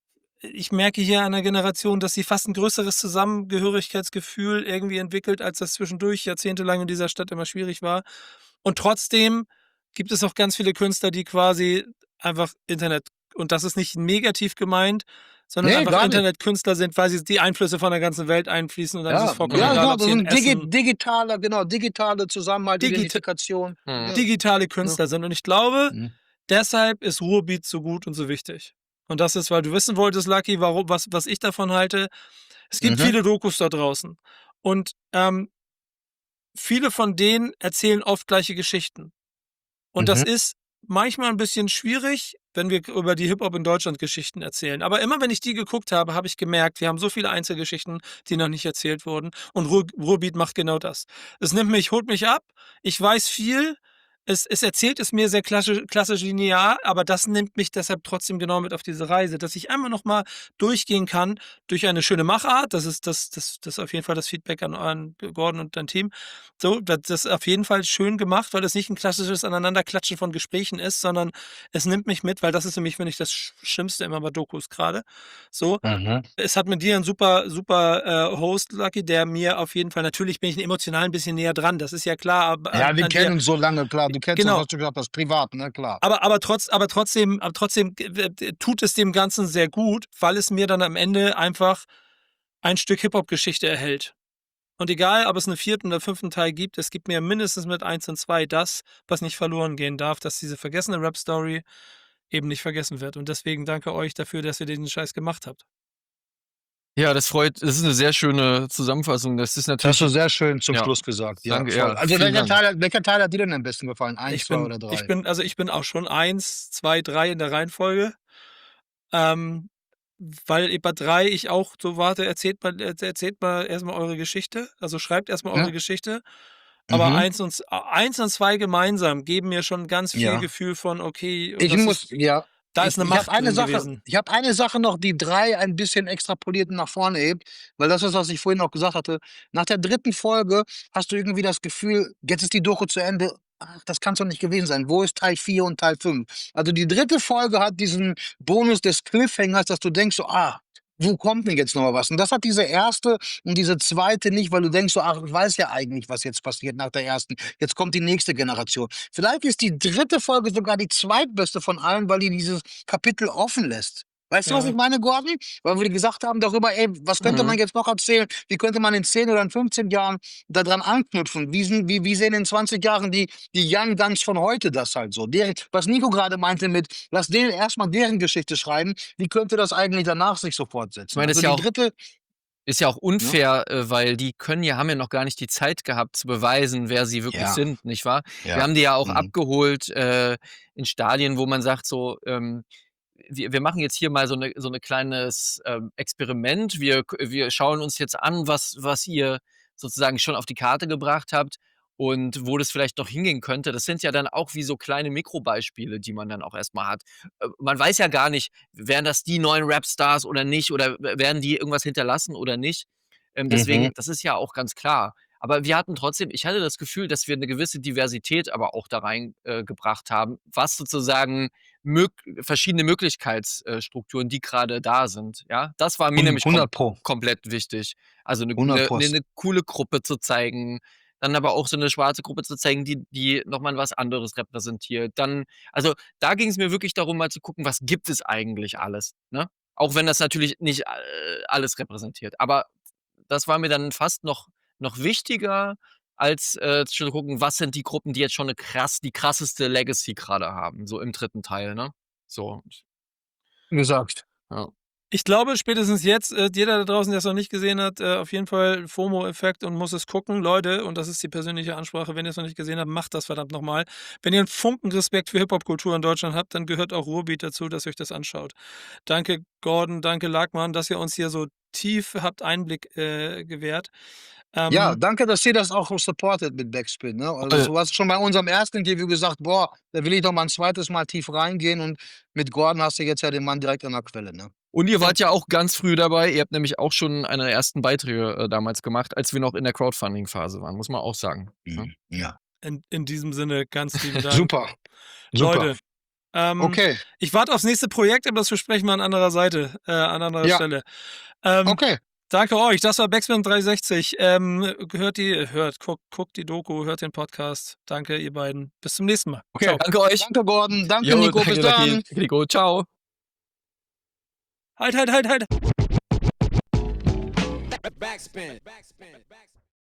ich merke hier an der Generation, dass sie fast 'n größeres Zusammengehörigkeitsgefühl irgendwie entwickelt, als das zwischendurch jahrzehntelang in dieser Stadt immer schwierig war. Und trotzdem gibt es auch ganz viele Künstler, die quasi einfach Internet und das ist nicht negativ gemeint, sondern Ne, einfach gar nicht. Internetkünstler sind, weil sie die Einflüsse von der ganzen Welt einfließen und dann ist es Ja, vollkommen ja, egal, genau, ob das sie ist in 'n digi Essen digitaler genau, digitale Zusammenhalt, Digita Identifikation. Mhm. Ja, digitale ne? Künstler sind. Und ich glaube, Mhm. deshalb ist Ruhrbeat so gut und so wichtig. Und das ist, weil du wissen wolltest, Lucky, warum was was ich davon halte. Es gibt Mhm. viele Dokus da draußen und, ähm viele von denen erzählen oft gleiche Geschichten. Und das Mhm. ist manchmal 'n bisschen schwierig, wenn wir über die Hip-Hop in Deutschland Geschichten erzählen. Aber immer wenn ich die geguckt habe, habe ich gemerkt, wir haben so viele Einzelgeschichten, die noch nicht erzählt wurden und Ruhr Ruhrbeat macht genau das. Es nimmt mich holt mich ab, ich weiß viel, es es erzählt es mir sehr klasche klassisch linear, aber das nimmt mich deshalb trotzdem genau mit auf diese Reise, dass ich einmal noch mal durchgehen kann durch eine schöne Machart. Das ist das das das ist auf jeden Fall das Feedback an an Gordon und dein Team. So, da das ist auf jeden Fall schön gemacht, weil es nicht 'n klassisches Aneinanderklatschen von Gesprächen ist, sondern es nimmt mich mit, weil das ist nämlich, finde ich, das Sch Schlimmste immer bei Dokus grade. So, Mhm. es hat mit dir 'n super super, äh, Host, Lucky, der mir auf jeden Fall natürlich bin ich emotional 'n bisschen näher dran, das ist ja klar, aber Ja, an wir an dir kennen uns so lange, klar. Du kennst uns, genau. hast du gesagt, das privat, ne, klar. Aber aber trotz aber trotzdem aber trotzdem g w d tut es dem Ganzen sehr gut, weil es mir dann am Ende einfach ein Stück Hip-Hop-Geschichte erhält. Und egal, ob es 'ne vierten oder fünften Teil gibt, es gibt mir mindestens mit eins und zwei das, was nicht verloren gehen darf, dass diese vergessene Rap-Story eben nicht vergessen wird. Und deswegen danke euch dafür, dass ihr diesen Scheiß gemacht habt. Ja, das freut das ist 'ne sehr schöne Zusammenfassung. Das ist Das hast natürlich du sehr schön zum ja, Schluss gesagt. Ja, danke, voll. ja, Also, vielen welcher Dank. Teil welcher Teil hat dir denn am besten gefallen? eins, Ich zwei bin oder ich drei? bin also, ich bin auch schon eins, zwei, drei in der Reihenfolge. Ähm, weil i bei drei ich auch so warte, erzählt mal erz erzählt mal erst mal eure Geschichte, also, schreibt erst mal Ja. eure Geschichte. Aber Mhm. eins und z a eins und zwei gemeinsam geben mir schon ganz viel Ja. Gefühl von: „Okay, und Ich das muss ist ja, da ist ich 'ne ich habe Macht eine drin Sache gewesen.“ ich habe eine Sache noch, die drei ein bisschen extrapoliert nach vorne hebt, weil das ist, was ich vorhin auch gesagt hatte. Nach der dritten Folge hast du irgendwie das Gefühl, jetzt ist die Doku zu Ende. Ach, das kann's doch nicht gewesen sein. Wo ist Teil vier und Teil fünf? Also, die dritte Folge hat diesen Bonus des Cliffhangers, dass du denkst so: „Ah, wo kommt denn jetzt noch mal was?“ Und das hat diese erste und diese zweite nicht, weil du denkst so: „Ach, ich weiß ja eigentlich, was jetzt passiert nach der ersten. Jetzt kommt die nächste Generation.“ Vielleicht ist die dritte Folge sogar die zweitbeste von allen, weil die dieses Kapitel offen lässt. Weißt du, was ich Ja. meine, Gordon? Weil wir gesagt haben darüber: „Ey, was könnte Mhm. man jetzt noch erzählen? Wie könnte man in zehn oder in fünfzehn Jahren da dran anknüpfen? Wie sind wie wie sehen in zwanzig Jahren die die Young Guns von heute das halt so?“ Deren was Nico grade meinte mit: „Lass denen erst mal deren Geschichte schreiben. Wie könnte das eigentlich danach sich so Ich fortsetzen?“ meine, Also, ist ja die auch dritte ist ja auch ne? unfair, äh, weil die können ja haben ja noch gar nicht die Zeit gehabt zu beweisen, wer sie wirklich Ja. sind, nicht wahr? Wir Ja. haben die ja auch Mhm. abgeholt, äh, in Stadien, wo man sagt so, ähm: „Wir wir machen jetzt hier mal so 'ne so 'ne kleines, ähm, Experiment. Wir k wir schauen uns jetzt an, was was ihr sozusagen schon auf die Karte gebracht habt und wo das vielleicht noch hingehen könnte. Das sind ja dann auch wie so kleine Mikrobeispiele, die man dann auch erst mal hat. Äh, man weiß ja gar nicht, wären das die neuen Rapstars oder nicht oder w werden die irgendwas hinterlassen oder nicht. Ähm, Mhm. deswegen, das ist ja auch ganz klar. Aber wir hatten trotzdem ich hatte das Gefühl, dass wir 'ne gewisse Diversität aber auch da rein, äh, gebracht haben, was sozusagen mög verschiedene Möglichkeits äh, Strukturen, die grade da sind, ja? Das war mir Hun nämlich kom hundert Pro. komplett wichtig. Also 'ne hundert 'ne 'ne Pros. 'ne coole Gruppe zu zeigen, dann aber auch so 'ne schwarze Gruppe zu zeigen, die die noch mal was anderes repräsentiert. Dann also, da ging's mir wirklich darum, mal zu gucken, was gibt es eigentlich alles, ne? Auch wenn das natürlich nicht, äh, alles repräsentiert. Aber das war mir dann fast noch noch wichtiger, als, äh, zu gucken, was sind die Gruppen, die jetzt schon 'ne krass die krasseste Legacy grade haben, so im dritten Teil, ne? So. Gesagt. Ja. Ich glaube, spätestens jetzt, äh, jeder da draußen, der's noch nicht gesehen hat, äh, auf jeden Fall FOMO-Effekt und muss es gucken. Leute, und das ist die persönliche Ansprache, wenn ihr's noch nicht gesehen habt, macht das verdammt noch mal. Wenn ihr 'n Funken Respekt für Hip-Hop-Kultur in Deutschland habt, dann gehört auch Ruhrbeat dazu, dass ihr euch das anschaut. Danke Gordon, danke Lagman, dass ihr uns hier so tief habt Einblick, äh, gewährt. Ja, Ähm danke, dass ihr das auch so supportet mit Backspin, ne? Also, Äh du hast schon bei unserem ersten Interview gesagt: „Boah, da will ich noch mal 'n zweites Mal tief reingehen“, und mit Gordon hast du jetzt ja den Mann direkt an der Quelle, ne? Und ihr Ja. wart ja auch ganz früh dabei. Ihr habt nämlich auch schon eine der ersten Beiträge, äh, damals gemacht, als wir noch in der Crowdfunding-Phase waren, muss man auch sagen, ne? Mhm, ja. In in diesem Sinne ganz lieben Dank. Super, super. Leute, ähm, Okay. ich warte aufs nächste Projekt, aber das besprechen wir an anderer Seite, äh, an anderer Ja. Stelle. Ähm, Okay. danke euch. Das war Backspin dreihundertsechzig. Ähm, hört die hört, guckt guckt die Doku, hört den Podcast. Danke, ihr beiden. Bis zum nächsten Mal. Okay. Tschau. Danke euch. Danke Gordon, danke Jo, Nico, bis danke Lucky. dann. Danke Nico. Tschau. Halt, halt, halt, halt. Backspin. Backspin. Backspin.